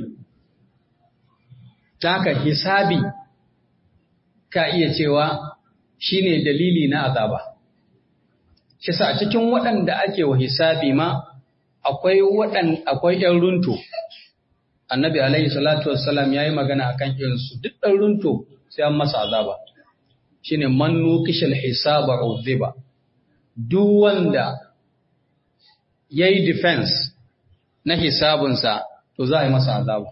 ta haka hisabi ka iya cewa shine dalili na azaba shi sa cikin waɗanda ake wa hisabi ma akwai ‘yan runto annabi alaihi salatu wassalam ya yi magana a kan irinsu duk ɗan runto sai an masa azaba shi ne mannu kishal hisaba uziba duk wanda ya yi defense na hisabinsa to za a yi masa azaba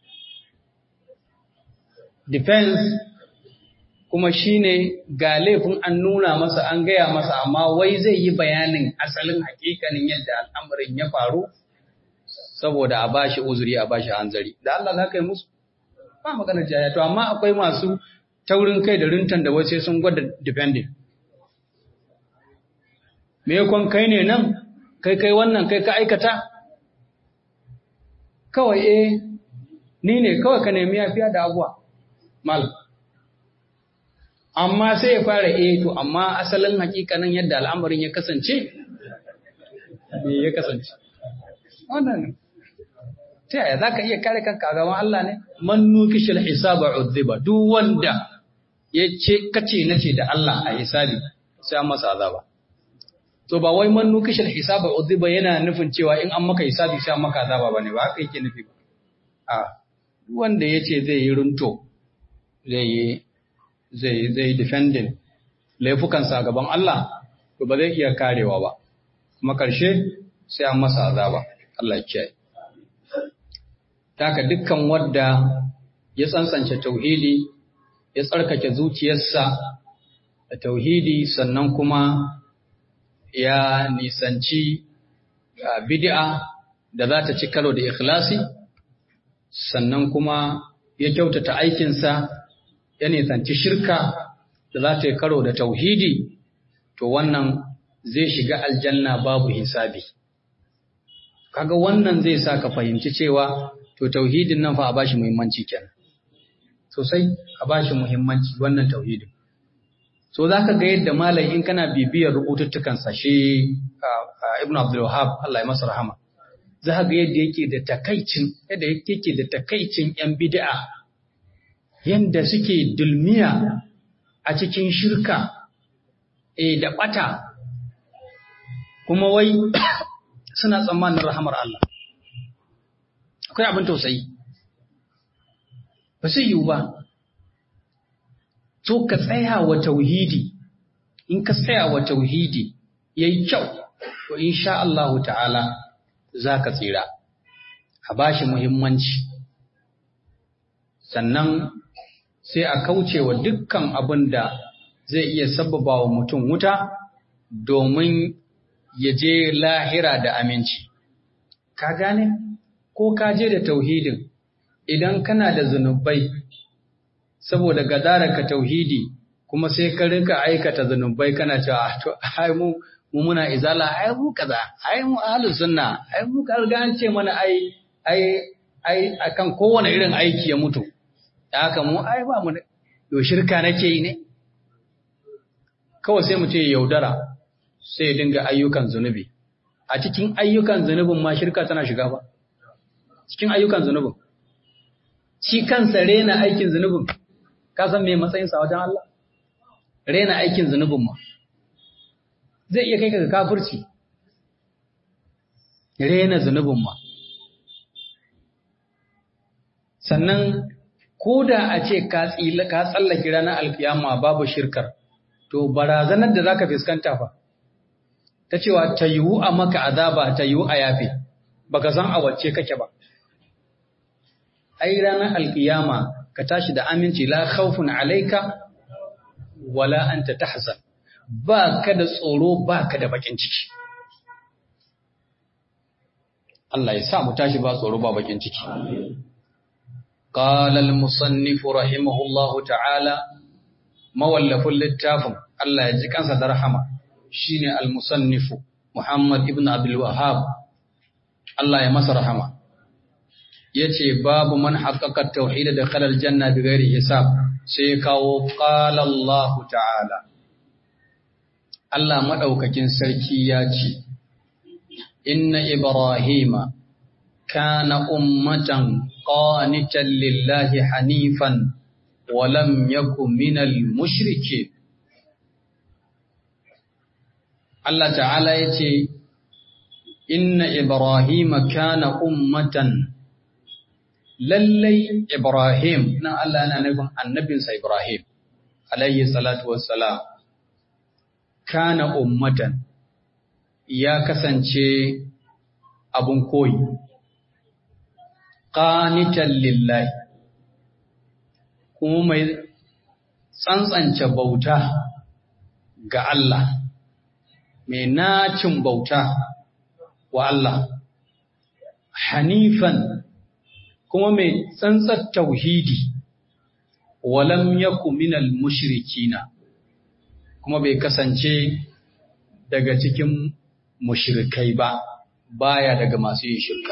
defense kuma shine ga laifin an nuna masa an gaya masa amma wai zai yi bayanin asalin hakikanin yadda al'amarin ya faru saboda a bashi uzuri a bashi hanzari da Allah za ka yi musu ba maganar jaya to amma akwai masu taurin kai da rintan da wace sun gwada depending me yakon kai ne nan kai wannan kai ka aikata kawai ni ne kawai ka nemi yafiya da abuwa mal amma sai ya fara to amma asalin hakikanin yadda al'amarin ya kasance me ya kasance wannan ta yaya zaka iya kare kanka a gaban Allah ne man nukishil hisaba udhiba duk wanda yace kace nace da Allah a hisabi sai an masa azaba to ba wai man nukishil hisaba udhiba yana nufin cewa in an maka hisabi sai an maka azaba bane ba haka yake nufi ba duk wanda yace zai yi runto zai yi defending laifukansa a gaban Allah to ba zai iya karewa ba kuma ƙarshe sai an masa azaba Allah ya kiyaye taka dukkan wanda ya tsantsance tauhidi ya tsarkake zuciyarsa da tauhidi sannan kuma ya nisanci bid'a da za ta ci karo da ikhlasi sannan kuma ya kyautata aikinsa ya nisanci shirka da za ta yi karo da tauhidi, to wannan zai shiga aljanna babu hisabi. Kaga wannan zai sa ka fahimci cewa to tauhidin nan fa a bashi muhimmanci kenan. Sosai a bashi muhimmanci wannan tauhidin. So za ka ga yadda malai in kana bibiyar rubututtukansa shi Ibn Abdul Wahhab Allah ya masa rahama. Za ka ga yadda yake da takaicin ‘yan bid'a yanda suke dulmiya a cikin shirka da ɓata kuma wai suna tsammanin rahamar Allah. Akwai abin tausayi, ba sai yiwu ba. to ka tsaya wa tauhidi. In ka tsaya wa tauhidi yayi kyau, to insha Allah ta'ala zaka tsira. A bashi muhimmanci. Sannan sai a kauce wa dukkan abin da zai iya sabbaba wa mutum wuta domin ya je lahira da aminci. Ka gane? Ko ka je da tauhidin, idan kana da zunubai, saboda gadararka tauhidi, kuma sai ka rinka aikata zunubai kana cewa, to, ai mu muna izala, ai mu kaza, ai mu ahlus sunna, ai mu ka riga an ce mana ai akan kowane irin aiki ya mutu. Da haka mu ai ba mu yo shirka nake yi ne. Kawai sai mu ce yaudara, sai ya dinga ayyukan zunubi. A cikin ayyukan zunubin ma shirka tana shiga ba. Cikin ayyukan zunubin. Shi kansa rena aikin zunubin. Ka san me matsayinsa wajen Allah? Rena aikin zunubin ma. Zai iya kai ka ga kafirci. Rena zunubin ma. Sannan ko da a ce ka tsallake ranar alkiyama babu shirkar, to barazanar da zaka fuskanta fa ta cewa ta yiwu a maka azaba ta yiwu a yafe, baka san a wacce kake ba. Ai ranar alkiyama ka tashi da aminci, la khawfun alayka wala anta tahzan, ba ka da tsoro ba ka da bakin ciki. Allah ya sa mu tashi ba tsoro ba bakin ciki. قال المصنف رحمه الله تعالى مولف للتافم الله يجزيك أنسى درحمة شيني المصنف محمد ابن عبد الوهاب الله يمس رحمة يتي باب من حقق التوحيد دخل الجنة بغير حساب سيكاو قال الله تعالى الله مدوكاكين سركي ياتي إن إبراهيم كان أمة قانتا لله حنيفا ولم يكن من المشركين. الله تعالى يتي إن إبراهيم كان أمة للي إبراهيم الله أنا نقول النبي إبراهيم عليه الصلاة والسلام كان أمة يا كسنشي أبن كوي qanitan lillahi, kuma mai tsantsance bauta ga Allah, mai nacin bauta wa Allah, hanifan kuma mai tsantsar tauhidi, walam yaku minal mushrikina, kuma bai kasance daga cikin mushrikai ba, baya daga masu yin shirka.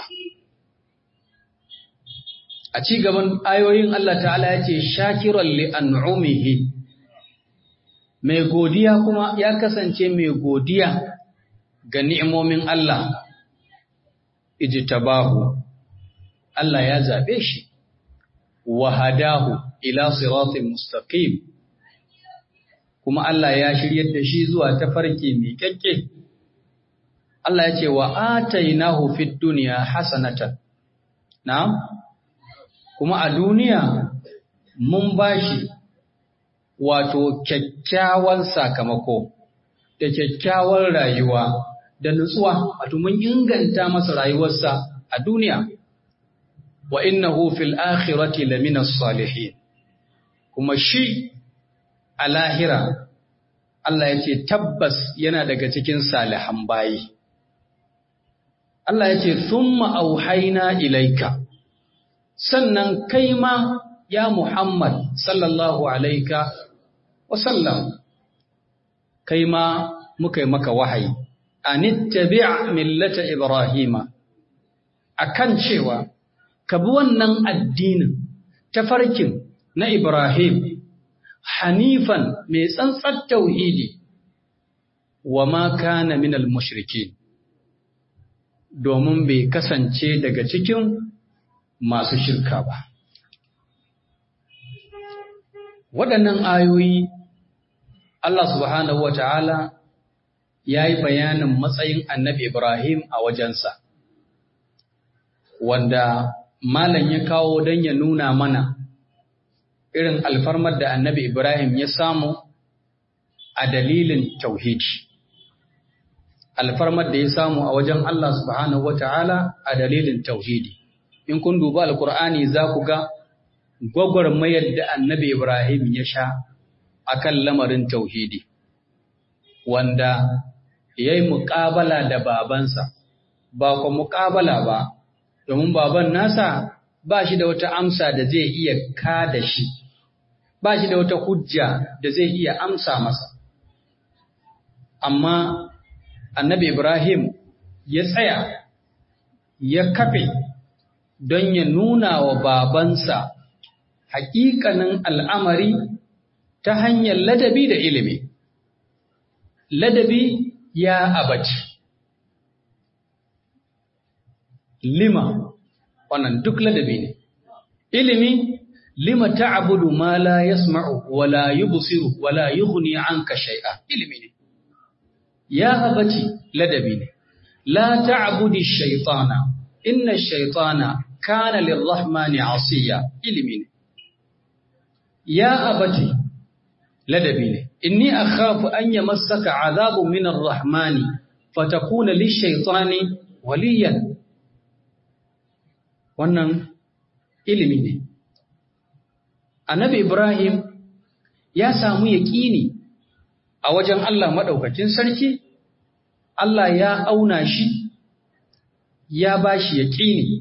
A ci gaban ayoyin Allah ta'ala ya ce, shakiran li an'umihi, mai godiya kuma ya kasance mai godiya ga ni'imomin Allah, ijtabahu, Allah ya zaɓe shi, wa hadahu ila siratin mustaqim, kuma Allah ya shiryar da shi zuwa tafarki mai kyakke. Allah ya ce, wa atainahu fid dunya hasanatan, na'am, kuma a duniya mun bashi wato kyakkyawan sakamako da kyakkyawar rayuwa da nutsuwa, wato mun inganta masa rayuwarsa a duniya. Wa innahu fil akhirati lamina salihin, kuma shi a lahira Allah ya ce tabbas yana daga cikin salihan bayi. Allah ya ce thumma auhayna ilaika, sannan kai ma ya Muhammad sallallahu alaika wasallam, kai ma muka yi maka wahayi, anittabi' millata Ibrahima, akan cewa ka bi wannan addinin tafarkin na Ibrahim, hanifan mai tsantsar tauhidi, wa ma kana minal mushrikin, domin bai kasance daga cikin masu shirka ba. Waɗannan ayoyi Allah subhanahu wa ta'ala ya yi bayanin matsayin annabi Ibrahim a wajensa, wanda malam ya kawo don ya nuna mana irin alfarmar da annabi Ibrahim ya samu a dalilin tauhidi. Alfarmar da ya samu a wajen Allah subhanahu wata'ala a dalilin tauhidi. In kun duba Alƙur'ani za ku ga gwagwarmayar da annabi Ibrahim ya sha akan lamarin tauhidi, wanda ya yi muƙabala da babansa, ba ku muƙabala ba, domin baban nasa ba shi da wata amsa da zai iya kada shi, ba shi da wata hujja da zai iya amsa masa. Amma annabi Ibrahim ya tsaya, ya kafe don ya nuna wa babansa haƙiƙanin al'amari ta hanyar ladabi da ilimi. Ladabi ya abaci. Lima, wannan duk ladabi ne. Ilimi, lima ta'budu ma la yasma'u wa la yubsiru wa la yughni anka shay'a. Ilimi ne. Ya abaci ladabi ne. La ta'budi shaytana, inna shaytana kana lirrahmani asiya. Ilimi ne. Ya abati ladabi ne. Inni akhafu an yamassaka azabun min arrahmani fatakuna lishaytani waliyan. Wannan ilimi ne. Annabi Ibrahim ya samu yaƙini a wajen Allah maɗaukakin sarki, Allah ya auna shi, ya ba shi yaƙini,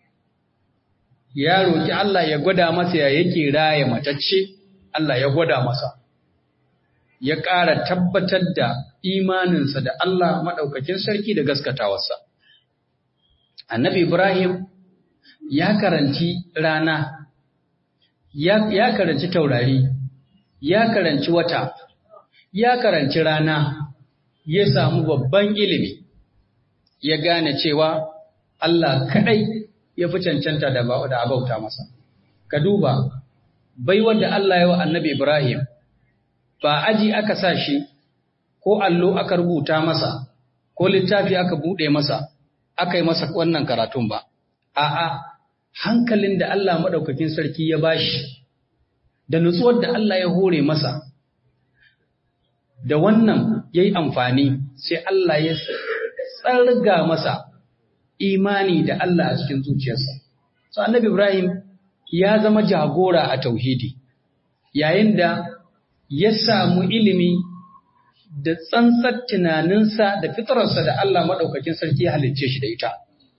ya roƙi Allah ya gwada masa ya yake raya matacce, Allah ya gwada masa, ya ƙara tabbatar da imaninsa da Allah maɗaukakin sarki da gaskatawarsa. Annabi Ibrahim ya karanci rana, ya karanci taurari, ya karanci wata, ya karanci rana, ya samu babban ilimi, ya gane cewa Allah kaɗai ya fi cancanta da abauta masa. Ka duba, bai wanda Allah ya wa annabi Ibrahim, ba aji aka sa shi, ko allo aka rubuta masa, ko littafi aka buɗe masa, aka yi masa wannan karatun ba. A'a, hankalin da Allah maɗaukakin sarki ya bashi, da nutsuwar da Allah ya hore masa, da wannan ya yi amfani, sai Allah ya tsarga masa imani da Allah a cikin zuciyarsa. So, annabi Ibrahim ya zama jagora a tauhidi, yayin da ya samu ilimi da tsantsar tunaninsa da fitararsa da Allah maɗaukakin sarki ya halicce shi da ita.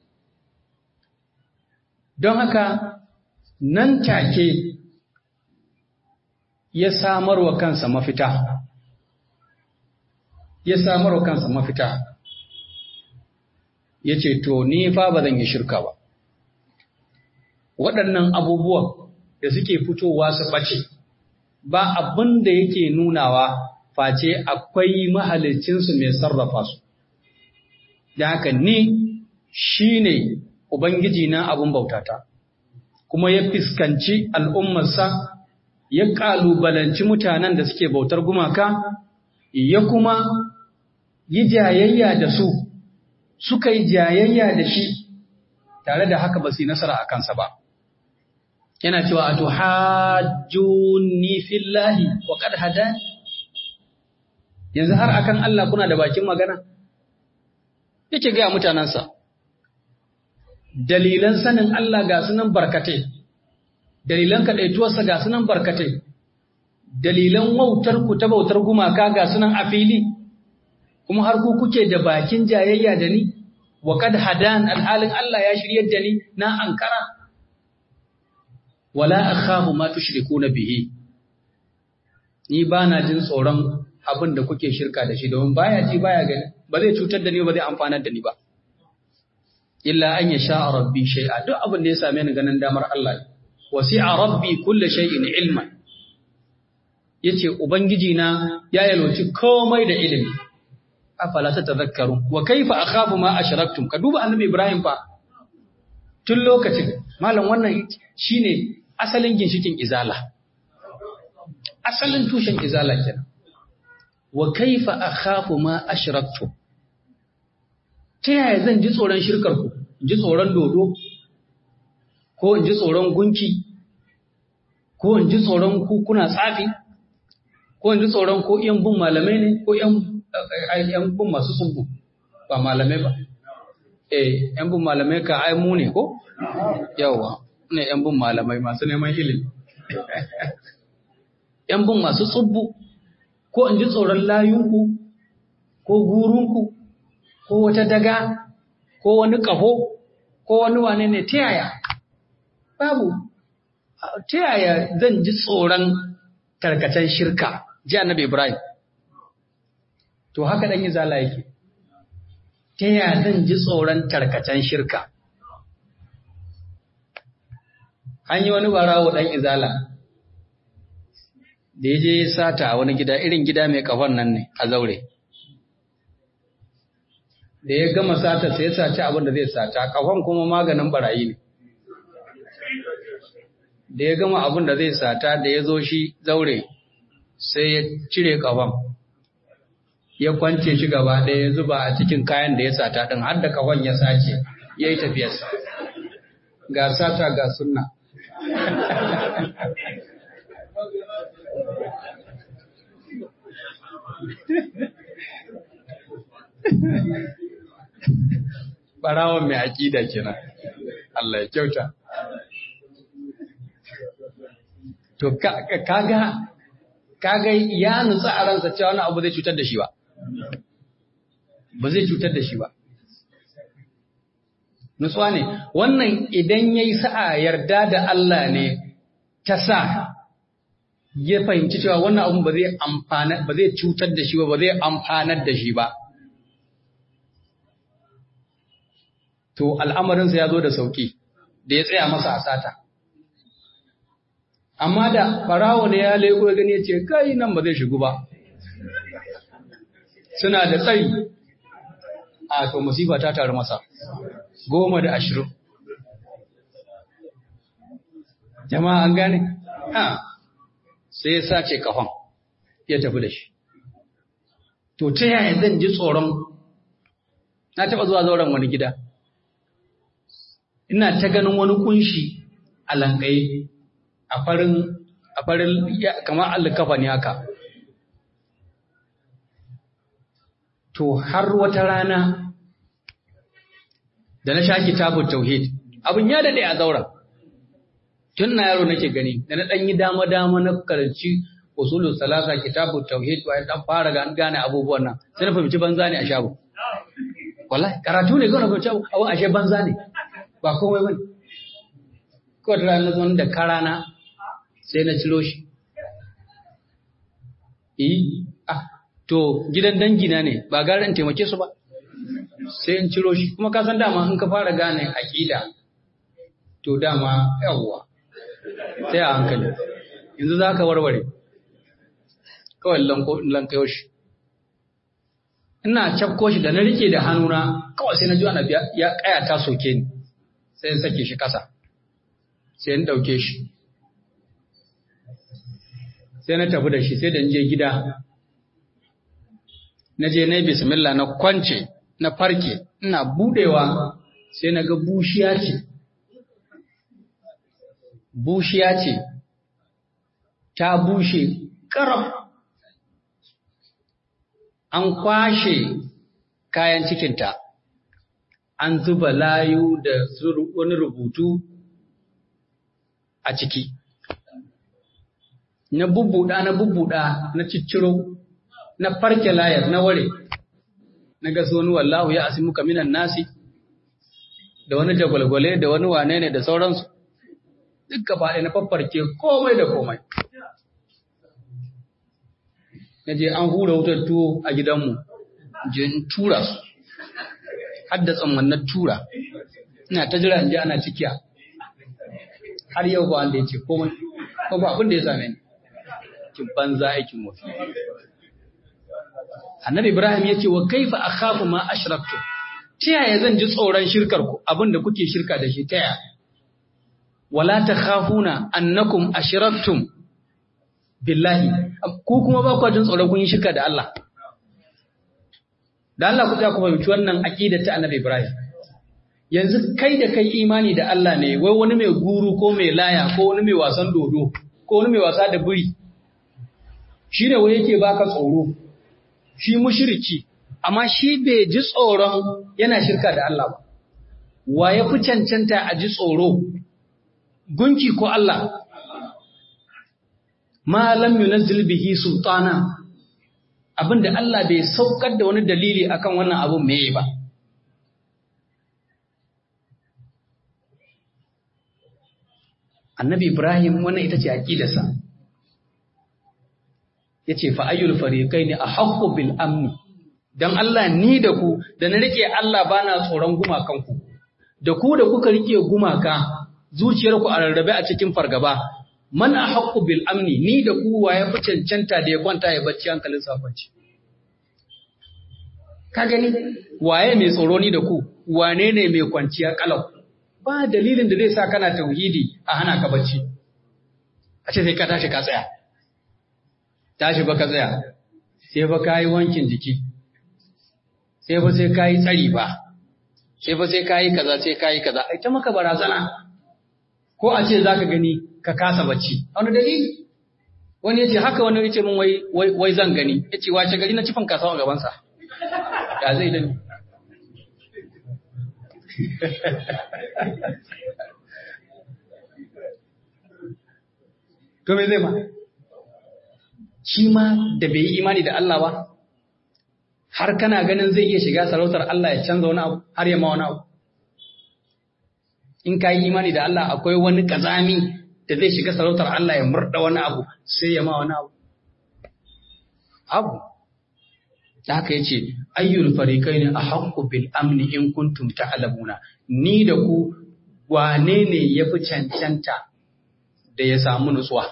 Don haka, nan take ya samarwa kansa mafita. Ya samarwa kansa mafita. Ya ce, to, ni fa ba zan yi shirka ba. Waɗannan abubuwan da suke fitowa su ɓace, ba abin da yake nunawa face akwai mahalicinsu mai sarrafa su. Da haka ni shi ne Ubangiji na abin bautata, kuma ya fiskanci al'ummarsa, ya ƙalubalanci mutanen da suke bautar gumaka, ya kuma yi jayayya da su, suka yi jayayya da shi, tare da haka ba su yi nasara a kansa ba. Yana cewa, a to hajjuni fillahi wa qad hadani. Yanzu har akan Allah kuna da bakin magana? Yake gaya mutanensa. Dalilan sanin Allah ga sunan barkatai, dalilan kaɗaituwarsa ga sunan barkatai, dalilan wautar ku ta bautar gumaka ga sunan a fili, kuma har ku kuke da bakin jayayya da ni, wa kad hadan alhalin Allah ya shiryar da ni na ankara. Wala akhafu ma tushrikuna bihi. Ni bana jin tsoron abin da kuke shirka da shi, domin baya ji baya gani, ba zai cutar da ni ba zai amfanar da ni ba. Illa an yasha rabbi shay'a, duk abin da ya same ni ganin damar Allah. Wasi'a rabbi kulli shay'in ilman. Yace ubangiji na ya yalwaci komai da ilimi. Afala tatadhakkarun. Wa kaifa akhafu ma ashraktum. Ka duba annabi Ibrahim fa. Tun lokacin malam wannan shine asalin ginshikin izala. Asalin tushen izala kenan. Wa kaifa akhafu ma ashraktum. Ta yaya zan ji tsoron shirkarku, in ji tsoron dodo, ko in ji tsoron gunki, ko in ji tsoron ku kuna tsafi, ko in ji tsoron ko ‘yan bin malamai ne, ko ‘yan bin masu tsubbu, ba malamai ba. ‘Yan bin malamai ka ai mu ne ko? Yawwa, ne ‘yan bin malamai masu neman ilimi. ‘Yan bin masu tsubbu, ko in ji tsoron layunku, ko gurunku, ko wata daga, ko wani ƙaho, ko wani wane ne ta yaya? Babu, ta yaya zan ji tsoron tarkacen shirka, ji annabi Ibrahim. To haka ɗan izala yake, ta yaya zan ji tsoron tarkacen shirka. An yi wani barawo ɗan izala, da ya je sata a wani gida, irin gida mai ƙafon nan ne a zaure. Da ya gama sata sai ya saci abin da zai sata, ƙafon kuma maganin barayi ne. Da ya gama abin da zai sata da ya zo shi zaure sai ya cire ƙafon, ya kwance shi gaba ɗaya ya zuba a cikin kayan da ya sata ɗin har da ƙafon ya sace ya yi tafiyarsa. Ga sata ga sunna. Barawon mai aƙida kenan. Allah ya kyauta. To kaga ya nutsa a ransa cewa wani abu zai cutar da shi ba. Ba zai cutar da shi ba. Nutsuwa ne, wannan idan ya yi sa'a yarda da Allah ne ta sa ya fahimci cewa wannan abu ba zai cutar da shi ba, ba zai amfanar da shi ba. To al'amarinsa ya zo da sauƙi da ya tsaya masa a sata. Amma da ɓarawo ne ya leko ya gani ya ce, kai nan ba zai shigu ba. Suna da tsari, a to musifa ta taru masa, 10 da 20. Jama'a an gane? Sai ya sace kafan, ya tafi da shi. To ta yaya zan ji tsoron, na taɓa zuwa zauren wani gida. Ina ta ganin wani kunshi a lankaye a farin kamar alkafa ne haka. To har wata rana da na sha kitabut tauhid, abin ya dade a zauren. Tun na yaro nake gani, da na dan yi dama na karanci usulul salasa kitabut tauhid wa dan fara gane abubuwan nan. Sai na fahimci banza ne a shago. Wallahi karatu ne kawai na fahimci abu ashe banza ne. Ba komai bane. Ko da ranar zo da karana sai na ciro shi. To gidan dangina ne ba gara in taimake su ba. Sai in ciro shi kuma ka san dama in ka fara gane aqida to dama yawwa sai a hankali. Yanzu zaka warware. Kawai lankayo shi. Ina cafko shi da na rike da hannuna kawai sai na ji ana ya kaya ta soke ni. Sai in sake shi ƙasa, sai in ɗauke shi, sai na tafi da shi, sai da je gida, na je na yi bismillah na kwance, na farke, ina buɗewa sai na ga bushiya ce, ta bushe ƙaraf, an kwashe kayan cikinta. An zuba layu da wani rubutu a ciki. Na bubbuɗa, na cicciro, na farke layar, na ware, na ga wani wallahu ya asimuka minan nasi, da wani jagwalgwale, da wani wane ne da sauransu. Duk gaba ɗaya na faffarke komai da komai. Na je an hura wutar tuwo a gidanmu, je in tura su. Hadda tsamman na tura, ina ta jira in ji ana cikiya, har yau ba wanda ya ce komai, ko ba abin da ya same ni, kin banza aikin mutu. Annabi Ibrahim ya ce wa kaifa akhafu ma ashraktu, ta yaya zan ji tsoron shirkar ku abin da kuke shirka da shi ta yaya? Wala takhafuna annakum ashraktum billahi, ku kuma ba ku jin tsoron kun yi shirka da Allah. Da Allah ku tsaya ku fahimci wannan aqida ta Annabi Ibrahim. Yanzu kai da kai imani da Allah ne, wai wani mai guru ko mai laya ko wani mai wasan dodo ko wani mai wasa da biri shi ne wai yake baka tsoro shi mushriki amma shi bai ji tsoron yana shirka da Allah ba wa ya fi cancanta a ji tsoro gunki ko Allah ma lam yunzil bihi sultana abinda Allah bai saukar da wani dalili akan wannan abu meye ba Annabi Ibrahim wannan ita ce aqidarsa yace fa ayyul fariqaini ahqqu bil amn dan Allah ni da ku da na rike Allah bana tsoron gumakan ku da kuka rike gumaka zuciyarku a rarrabe a cikin fargaba man ahqqu bil amni ni da ku waye fi cancanta da ya kwanta ya bacci hankalin sa kwanci ka gani waye mai tsoro ni da ku wane ne mai kwanciya kalau ba dalilin da zai sa kana tauhidi a hana ka bacci a ce sai ka tashi ka tsaya tashi ba ka tsaya sai ba ka yi wankin jiki sai ba sai ka yi tsari ba sai ba sai ka yi kaza sai ka yi kaza ai ta maka barazana ko a ce za ka gani ka kasa bacci wani dalili wani ya ce haka wani ya ce min wai zan gani ya ce wace gari na cifin kasa a gabansa ya zai dami to me zai ma shi ma da bai yi imani da Allah ba har kana ganin zai iya shiga sarautar Allah ya canza wani abu har ya ma wani abu in ka yi imani da Allah akwai wani kazami da zai shiga sarautar Allah ya murda wani abu sai ya ma wani abu da haka yace ayyul fariqaini ahqqu bil amni in kuntum ta'lamuna ni da ku wane ne yafi cancanta da ya samu nutsuwa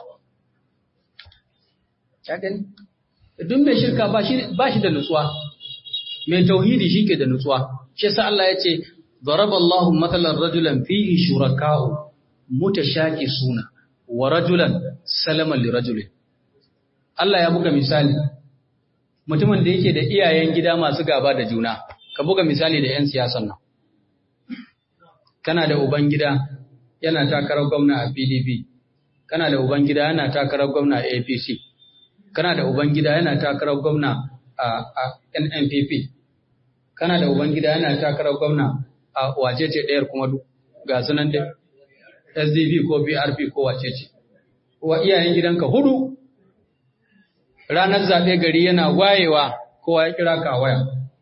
kaga duk mai shirka ba shi da nutsuwa mai tauhidi shike da nutsuwa shi yasa Allah yace daraballahu matalan rajulan fihi shuraka'u mutashaqisuna wa rajulan salaman lirajulin Allah ya buga misali mutumin da yake da iyayen gida masu gaba da juna ka buga misali da 'yan siyasan nan kana da uban gida yana takarar gwamna a PDP kana da uban gida yana takarar gwamna a APC kana da uban gida yana takarar gwamna a NNPP kana da uban gida yana takarar gwamna a wacece ɗayar kuma ga sunan da SDP ko BRP ko wacece wa iyayen gidanka hudu ranar zaɓe gari yana wayewa kowa ya kira ka waya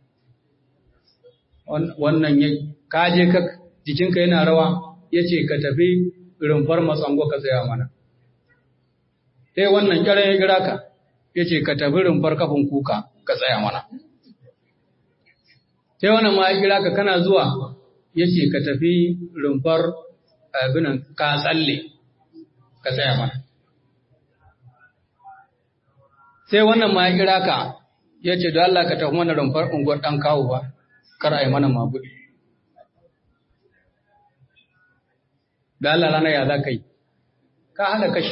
wannan ya kaje ka jikinka yana rawa ya ce ka tafi rumfar matsango ka tsaya mana sai wannan kira ya kira ka ya ce ka tafi rumfar kafin kuka ka tsaya mana sai wannan ma ya kira ka kana zuwa ya ce ka tafi rumfar abinan ka tsalle ka tsaya mana sai wannan ma ya kira ka ya ce da Allah ka tafi mana rumfar unguwar ɗan kawo ba kar a yi mana maguɗi da Allah ranar ya za ka yi ka haɗa kashi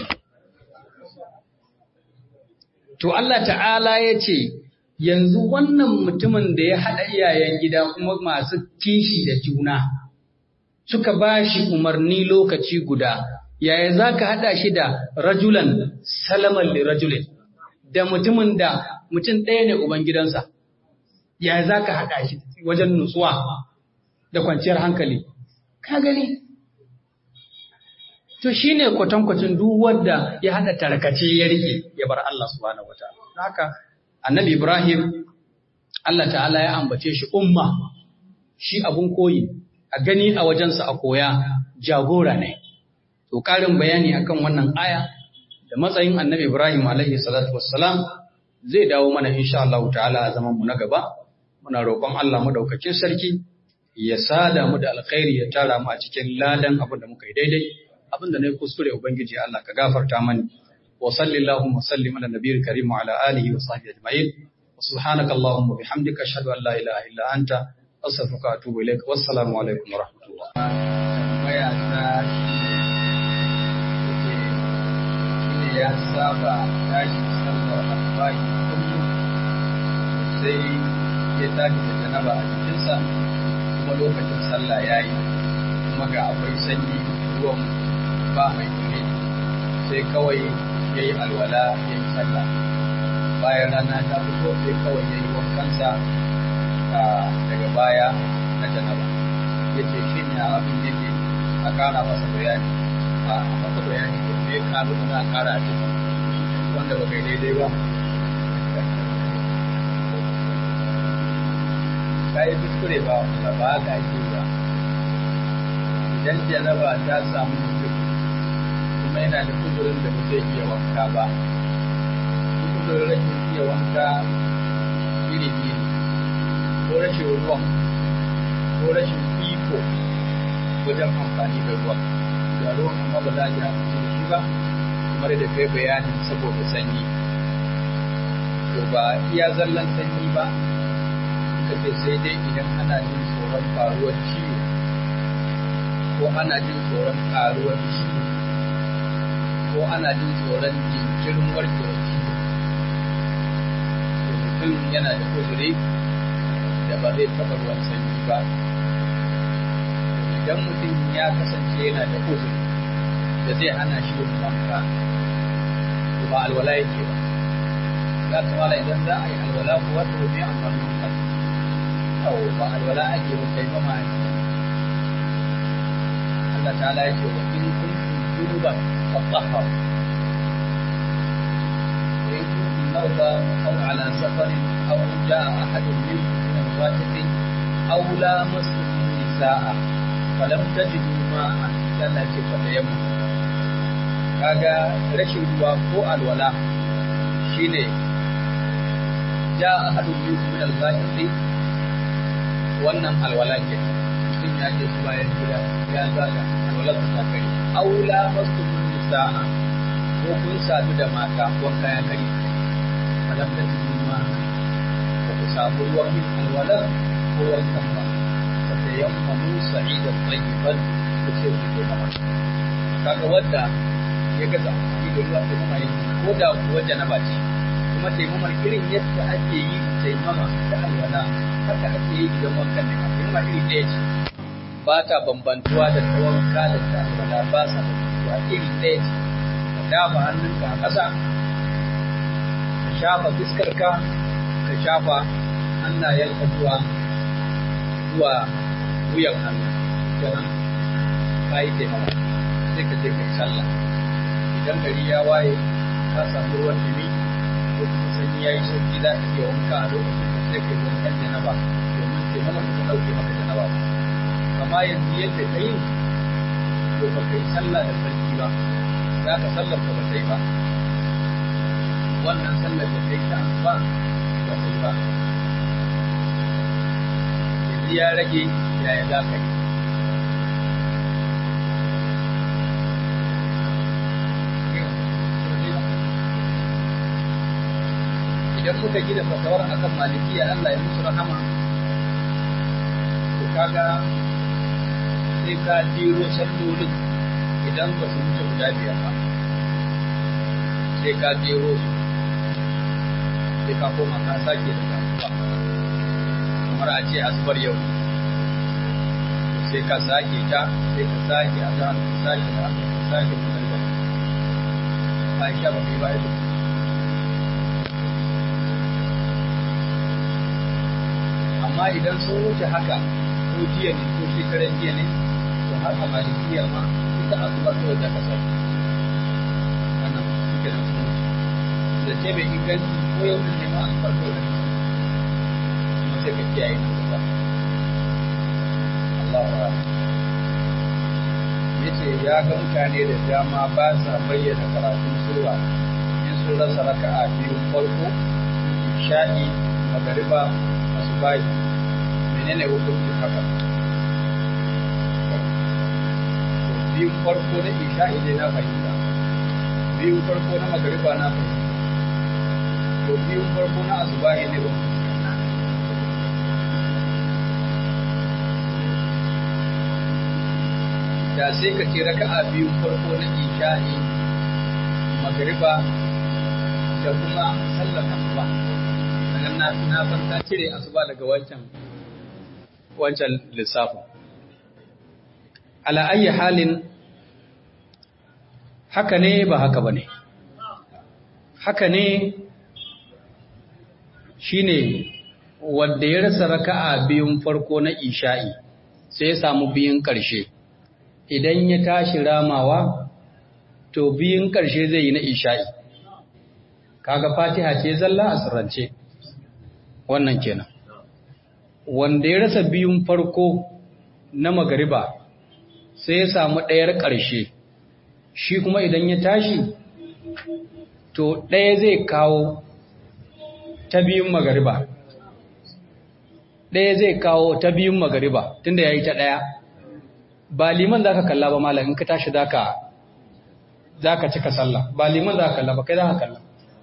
to Allah ta'ala ya ce yanzu wannan mutumin da ya haɗa iyayen gida kuma masu kishi da juna suka ba shi umarni lokaci guda yaya za ka haɗa shi da rajulan salaman li rajulin da mutumin da mutum ɗaya ne ubangidansa, ya za ka haɗa shi wajen nutsuwa da kwanciyar hankali? Ka gani? To shi ne kwatankwacin duk wanda ya haɗa tarkace ya riƙe ya bar Allah subhanahu wa ta'ala. Haka, annabi Ibrahim, Allah ta'ala ya ambace shi umma, shi abun koyi, a gani a wajensa a koya jagora ne. To, ƙarin bayani akan wannan aya, da matsayin annabi Ibrahim alaihi salatu wassalam zai dawo mana insha Allah ta'ala a zaman mu na gaba muna roƙon Allah madaukakin sarki ya sada mu da alkhairi ya tara mu a cikin ladan abin da muka yi daidai abin da nayi kuskure ubangiji Allah ka gafarta mani wa sallallahu wa sallim ala nabiyil karim wa ala alihi wa sahbihi ajma'in wa subhanaka allahumma bihamdika ashhadu an la ilaha illa anta astaghfiruka wa atubu ilaik wassalamu alaikum wa rahmatullah ya saba tashi sallar asubahi kullum sai ya tashi da janaba a jikinsa kuma lokacin sallah ya yi kuma ga akwai sanyi ruwan ba mai dure sai kawai ya yi alwala ya yi sallah. Bayan rana ta fito sai kawai ya yi wankansa daga baya na janaba. Ya ce shi ne abin yake a ƙara masa bayani. A masa bayani da ya ƙaru da a ƙara a cikin wanda ba kai daidai ba. Ka yi kuskure ba ba ka ake ba. Idan janaba ta samu mutum kuma yana da kudurin da mutum iya wanka ba. Kudurin rashin iya wanka iri biyu ko rashin ruwan ko rashin iko wajen amfani da ruwan. Da ruwan amma ba za a yi amfani da shi ba kamar da kai bayanin saboda sanyi. To ba iya zallan sanyi ba kace sai dai idan ana jin tsoron faruwar ciwo ko ana jin tsoron karuwar ciwo ko ana jin tsoron jinkirin warkewar ciwo, to mutum yana da uzuri da ba zai taɓa ruwan sanyi ba. Idan mutum ya kasance yana da uzuri da zai hana shi yin wanka, to ba alwala yake ba. Za ta mala idan za a yi alwala kuwa to ne amfani wanka. Ba alwala ake ba kai ba ma ake. Allah ta'ala ya ce wa in kuntum junuban fatahharu. In kuntum marda aw ala safarin aw jaa ahadun minkum min al-ghaibi aw lamastum nisaa falam tajidu ma'an Allah ce fa tayammum. Kaga rashin ruwa ko alwala shine jaa ahadun minkum min al-ghaibi, wannan alwala ke mutum ya je su bayan gida ya zaga alwalar ta kare. Aula masu nisa'a ko kun sadu da mata wanka ya kare. Falam da cikin ma ba ku samu ruwan yin alwalar ko wankan ba. Ba ta yamma musa idan tsayiban ku ce ku ke mama. Kaga wanda ya gaza amfani da ruwa ta mama yin ko da kuwa janaba ce. Kuma taimamar irin yadda ake yi taimama ta alwala haka ake yi idan wankan ne. Taimama iri ɗaya ce. Ba ta bambantuwa da ta wanka da ta alwala, ba sa bambantuwa iri ɗaya ce. Ka shafa hannunka a ƙasa, ka shafa fiskarka, ka shafa hannayenka zuwa wuyan hannu. Kenan ka yi taimama sai ka je ka yi sallah. Idan gari ya waye ka samu ruwan dumi ko kuma sanyi ya yi sauki za ka iya wanka a lokacin da sai ka yi wankan janaba domin taimama da ta ɗauke maka janaba. Kama yanzu yadda ka yi to ba ka yi sallah da sarki ba, za ka sallar ka ba ta yi ba. Wannan sallar da ta yi ta ba ta yi ba. Yanzu ya rage yaya za ka yi. Idan muka gina fatawar akan malikiya Allah ya musu rahama, to kaga sai ka jero sallolin idan ba su wuce guda biyar ba, sai ka jero su, sai ka koma ka sake da kasuwa kamar a ce asubar yau, sai ka sake ta, sai ka sake a zan sake da ka sake da alba Aisha ba mai ba ita. Amma idan sun wuce haka ko jiya ne ko shekaran jiya ne, to har a malikiya ma ita a zubar kawai da kasar wannan suke da sun wuce da ce bai inganci ko yau ne ma a zubar kawai da kasar kuma sai ka kiyaye na gaba. Allah wa ya ce ya ga mutane da dama ba sa bayyana karatun sura in sun rasa raka'a biyu farko, isha'i, magariba, asubahi. Menene hukuncin haka? Biyun farko na isha'i ne na fahimta, biyun farko na magariba na fahimta, to biyun farko na asubahi ne ba. Da sai ka ce raka'a biyun farko na isha'i, magariba da kuma sallar asuba. Sannan na san ta cire asuba daga wancan lissafin. Ala ayyi halin haka ne ba haka ba ne. Haka ne shi ne wadda ya rasa raka'a biyun farko na isha'i sai ya samu biyun ƙarshe. Idan ya tashi ramawa, to biyun ƙarshe zai yi na isha'i. Kaga Fatiha ce zalla a sirrance, wannan kenan. Wanda ya rasa biyun farko na magariba sai ya samu ɗayar ƙarshe, shi kuma idan ya tashi, to ɗaya zai kawo ta biyun magariba. Ɗaya zai kawo ta biyun magariba, tunda ya yi ta ɗaya. Ba liman za ka kalla ba malam, in ka tashi za ka cika sallah. Ba liman za ka kalla ba, kai za ka kalla.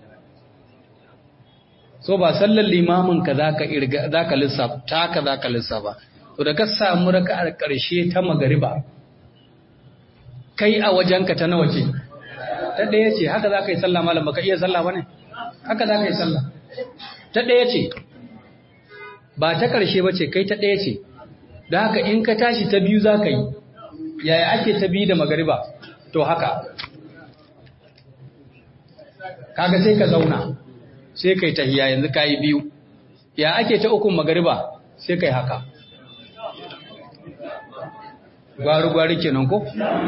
So ba sallar limamin ka za ka lissafa, taka za ka lissafa. To da ka samu raka'ar ƙarshe ta magariba, kai a wajenka ta nawa ce? Ta ɗaya ce, haka za ka yi sallah malam, ba ka iya sallah ba ne? Haka za ka yi sallah. Ta ɗaya ce, ba ta ƙarshe ba ce, kai ta ɗaya ce. Da haka in ka tashi ta biyu za ka yi, yaya ake ta biyu da magariba? To haka. Kaga sai ka zauna, sai kai tahiya, yanzu ka yi biyu. Ya ake ta ukun magariba? Sai kai haka. Gwari-gwari kenan ko?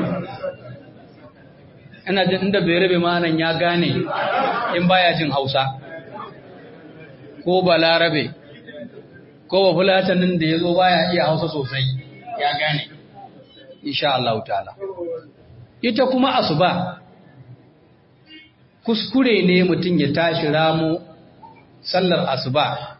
Ina jin inda bai rabe ma'anan ya gane in baya jin Hausa. Ko Balarabe, ko ba fulatanin da ya zo baya iya Hausa sosai, ya gane. Insha Allah ta'ala. Ita kuma asuba, kuskure ne mutum ya tashi ramu sallar asuba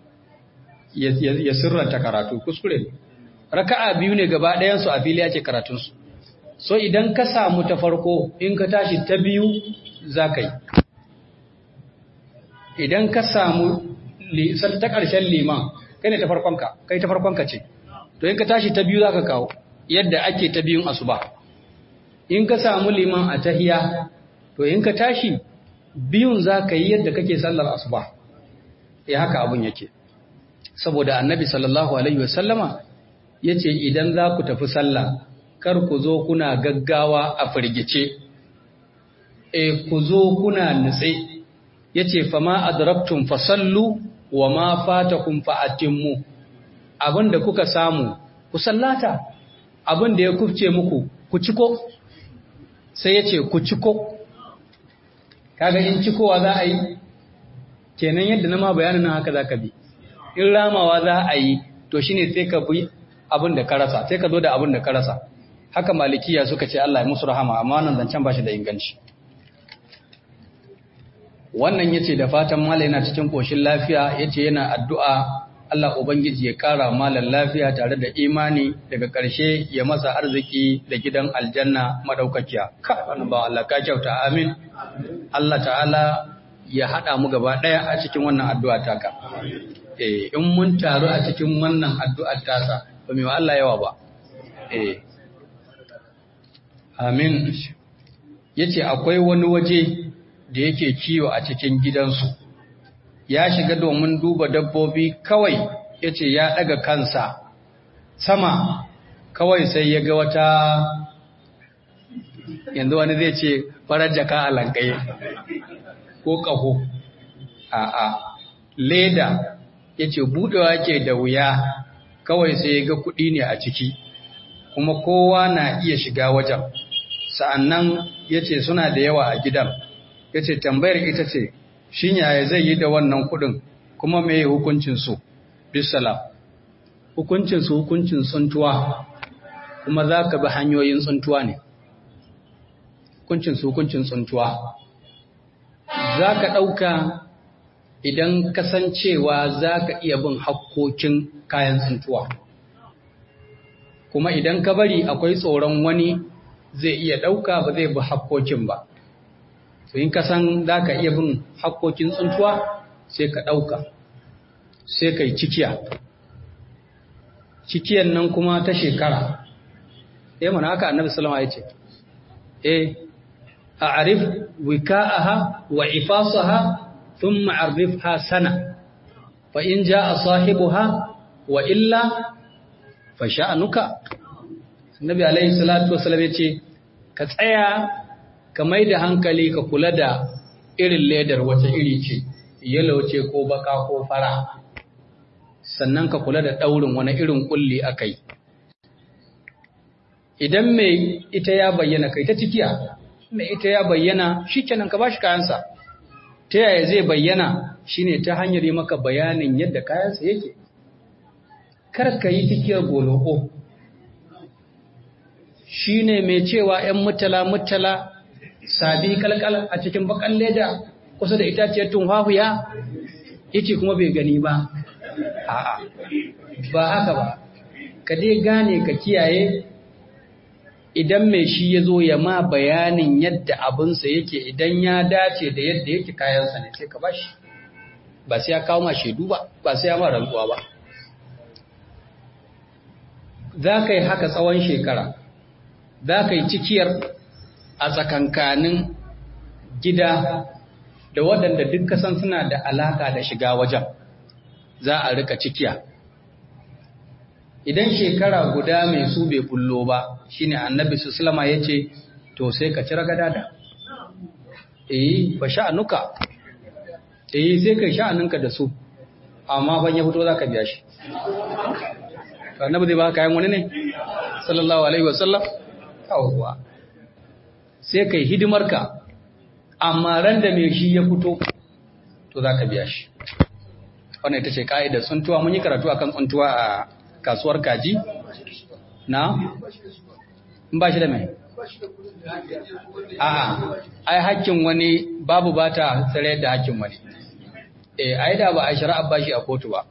ya sirranta karatu, kuskure ne. Raka'a biyu ne gaba ɗayansu a fili ake karatunsu. So idan ka samu ta farko, in ka tashi ta biyu za ka yi. Idan ka samu ta ƙarshen liman, kai ne ta farkonka, kai ta farkonka ce. To in ka tashi ta biyu za ka kawo, yadda ake ta biyun asuba. In ka samu liman a tahiya, to in ka tashi biyun za ka yi yadda kake sallar asuba. Haka abun yake. Saboda annabi sallallahu alaihi wasallama ya ce idan za ku tafi sallah, kar ku zo kuna gaggawa a firgice, ku zo kuna nutse. Ya ce, fama adraktum fasallu wa ma fatakum fa'atimmu. Abin da kuka samu, ku sallata, abin da ya kufce muku, ku ciko. Sai ya ce, ku ciko. Kaga in cikowa za a yi, kenan yadda na ma bayanin nan haka za ka bi. In ramawa za a yi, to shi ne sai ka bi abin da ka rasa, sai ka zo da abin da ka rasa. Haka malikiya suka ce Allah ya musu rahama, amma nan zancen ba shi da inganci. Wannan ya ce da fatan mala yana cikin ƙoshin lafiya, ya ce yana addu'a Allah Ubangiji ya ƙara malan lafiya tare da imani, daga ƙarshe ya masa arziki da gidan aljanna madaukakiya. Wani ba Allah ka kyauta, amin. Allah ta'ala ya haɗa mu gaba ɗaya a cikin wannan addu'a taka. In mun taru a cikin wannan addu'ar tasa, ba mai wa Allah yawa ba. Amin. Ya ce akwai wani waje da yake kiwo a cikin gidansu. Ya shiga domin duba dabbobi kawai, ya ce ya ɗaga kansa sama, kawai sai ya ga wata, yanzu wani zai ce farar jaka a lankaye ko ƙaho. Leda, ya ce buɗewa ke da wuya, kawai sai ya ga kuɗi ne a ciki, kuma kowa na iya shiga wajen. Sa'annan ya ce suna da yawa a gidan, ya ce tambayar ita ce, shin yaya zai yi da wannan kuɗin, kuma me hukuncinsu? Bisalam. Hukuncinsu hukuncin tsuntuwa, kuma za ka bi hanyoyin tsuntuwa ne. Hukuncinsu hukuncin tsuntuwa. Za ka ɗauka idan kasancewa za ka iya bin hakkokin kayan tsuntuwa. Kuma idan ka bari akwai tsoron wani zai iya ɗauka ba zai bi hakkokin ba. To in ka san za ka iya bin hakkokin tsuntuwa sai ka ɗauka, sai ka yi cikiya. Cikiyan nan kuma ta shekara. Mana haka annabi sallama ya ce, a arif wika'aha wa ifasaha thumma arifha sana, fa in ja'a sahibuha wa illa fa sha'anuka. Annabi alaihi salatu wasallam ya ce, ka tsaya ka mai da hankali ka kula da irin ledar wace iri ce, yellow ce ko baka ko fara, sannan ka kula da ɗaurin wani irin ƙulli aka yi. Idan mai ita ya bayyana kai ta cikiya, mai ita ya bayyana shi kenan ka ba shi kayansa. Ta yaya zai bayyana shi ne ta hanyar yi maka bayanin yadda kayansa yake. Kar ka yi cikiyar goloko. Shi ne mai cewa ‘yan mutala-mutala sabi kalkal a cikin bakan leda kusa da itaciyar tunhahuya, yake kuma bai gani ba. A'a, ba haka ba, ka dai gane ka kiyaye. Idan mai shi ya zo ya ma bayanin yadda abinsa yake, idan ya dace da yadda yake kayansa ne sai ka bashi, ba sai ya kawo ma shaidu ba, ba sai ya ma rantsuwa ba. Za ka yi haka tsawon shekara, za ka yi cikiyar a tsakankanin gida da waɗanda duk kasan suna da alaka da shiga wajen, za a rika cikiya. Idan shekara guda mai su bai kullo ba, shine annabi sallama yace to sai ka cira gadada. Fa sha'anuka. Sai kai sha'aninka da su. Amma ban ya fito zaka biya shi. To annabi zai ba kayan wani ne? Sallallahu alaihi wasallam. Yawwa. Sai kai hidimarka. Amma ran da mai shi ya fito to zaka biya shi. Wannan ita ce kaidar tsuntuwa, mun yi karatu akan tsuntuwa a kasuwar kaji na ba shi da mai a'a ai hakkin wani babu bata tsare da hakkin wani ai da ba a shari'a ba shi a kotu ba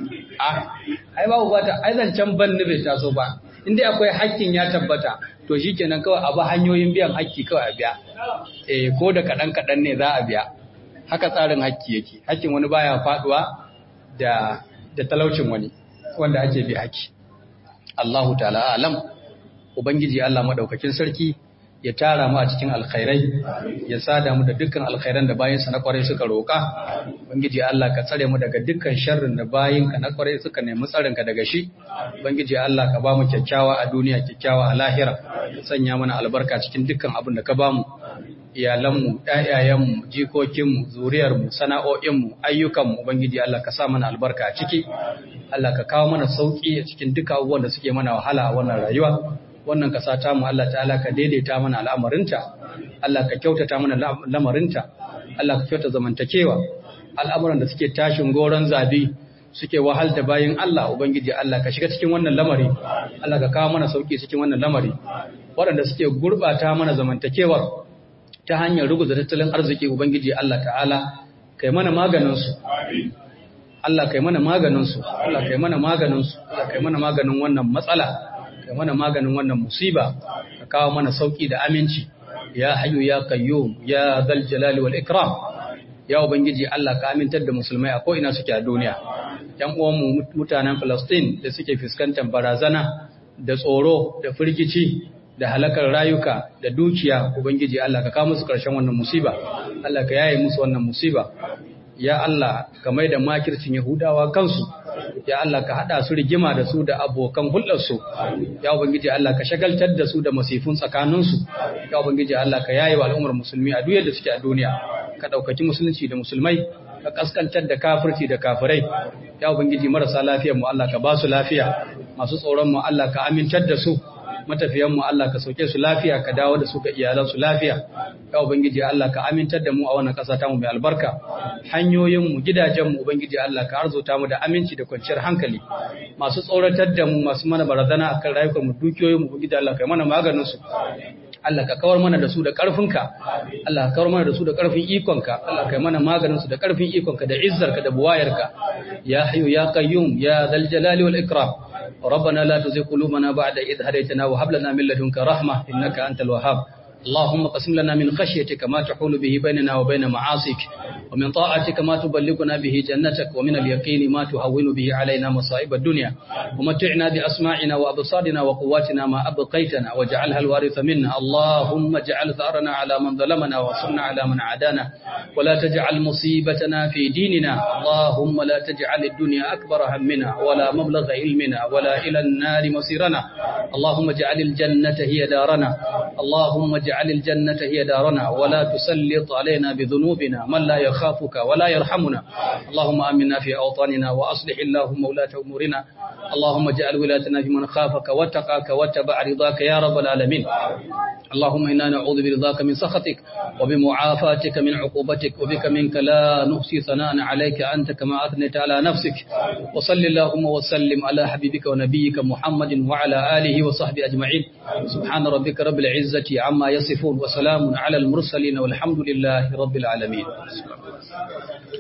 ai babu bata ai zancan ban ne bai taso ba inda akwai hakkin ya tabbata to shikenan kawai a ba hanyoyin biyan hakki kawai a biya ko da kadan ne za a biya haka tsarin hakki yake hakkin wani baya faduwa da talaucin wani wanda ake bi haki. Allahu ta'ala alam, Ubangiji Allah madaukakin sarki ya tara mu a cikin alkhairai, ya sada mu da dukkan alkhairan da bayinsa na kwarai suka roƙa. Ubangiji Allah ka tsare mu daga dukkan sharrin da bayinka na kwarai suka nemi tsarinka daga shi. Ubangiji Allah ka ba mu kyakkyawa a duniya, kyakkyawa a lahira. Sanya mana albarka cikin dukkan abin da ka ba mu. Iyalanmu, ‘ya'yayenmu, jikokinmu, zuriyarmu, sana'o'inmu, ayyukanmu, Ubangiji Allah ka sa mana albarka a ciki, Allah ka kawo mana sauƙi a cikin duka abubuwan da suke mana wahala a wannan rayuwa, wannan ƙasa ta mu Allah ta'ala ka daidaita mana al'amarinta, Allah ka kyautata mana lamarinta, Allah ka kyauta zamantakewa, al'amuran da suke tashin goron zabi, suke wahal da bayin Allah, Ubangiji Allah ka shiga cikin wannan lamari, Allah ka kawo mana sauƙi cikin wannan lamari, waɗanda suke gurɓata mana zamantakewar, ta hanyar ruguza tattalin arziki Ubangiji Allah ta'ala kai mana maganinsu Allah kai mana maganinsu Allah kai mana maganinsu Allah kai mana maganin wannan matsala kai mana maganin wannan musiba ka kawo mana sauki da aminci ya hayyu ya qayyum ya dhal jalali wal ikram ya Ubangiji Allah ka amintar da musulmai a ko'ina suke a duniya yan uwanmu mutanen Palestine da suke fuskantar barazana da tsoro da firgici da halakar rayuka da dukiya Ubangiji Allah ka kawo musu ƙarshen wannan musiba Allah ka yaye musu wannan musiba ya Allah ka mai da makircin Yahudawa kansu ya Allah ka hada su rigima da su da abokan hulɗarsu ya Ubangiji Allah ka shagaltar da su da masifun tsakaninsu ya Ubangiji Allah ka yaye wa al'ummar musulmi a duk yadda suke a duniya ka ɗaukaki musulunci da musulmai ka kaskantar da kafirci da kafirai ya Ubangiji marasa lafiyar mu Allah ka ba su lafiya masu tsoron mu Allah ka amintar da su matafiyanmu Allah ka sauke su lafiya ka dawo da su ga iyalansu lafiya ya Ubangiji Allah ka amintar da mu a wannan ƙasa ta mu mai albarka hanyoyinmu gidajenmu Ubangiji Allah ka arzuta mu da aminci da kwanciyar hankali masu tsoratar da mu masu mana barazana akan rayukanmu dukiyoyinmu Ubangiji Allah ka yi mana maganin su Allah ka kawar mana da su da ƙarfinka Allah ka kawar mana da su da ƙarfin ikonka Allah ka yi mana maganin su da ƙarfin ikonka da izzarka da buwayarka ya hayyu ya qayyum ya dhal jalali wal ikram ربنا لا تزغ قلوبنا بعد إذ هديتنا وهب لنا من لدنك رحمة إنك أنت الوهاب اللهم قسم لنا من خشيتك ما تحول به بيننا وبين معاصيك ومن طاعتك ما تبلغنا به جنتك ومن اليقين ما تهون به علينا مصائب الدنيا ومتعنا بأسماعنا وأبصارنا وقواتنا ما أبقيتنا واجعلها الوارث منا اللهم اجعل ثأرنا على من ظلمنا وانصرنا على من عادانا ولا تجعل مصيبتنا في ديننا اللهم لا تجعل الدنيا أكبر همنا ولا مبلغ علمنا ولا إلى النار مصيرنا اللهم اجعل الجنة هي دارنا اللهم اجعل اجعل الجنة هي دارنا ولا تسلط علينا بذنوبنا من لا يخافك ولا يرحمنا. اللهم آمنا في أوطاننا وأصلح اللهم ولاة أمورنا. اللهم اجعل ولايتنا في من خافك واتقاك واتبع رضاك يا رب العالمين. اللهم إنا نعوذ برضاك من سخطك وبمعافاتك من عقوبتك وبك منك لا نحصي ثناء عليك أنت كما أثنيت على نفسك. وصل اللهم وسلم على حبيبك ونبيك محمد وعلى آله وصحبه أجمعين. سبحان ربك رب العزة عما يصفون وسلام على المرسلين والحمد لله رب العالمين.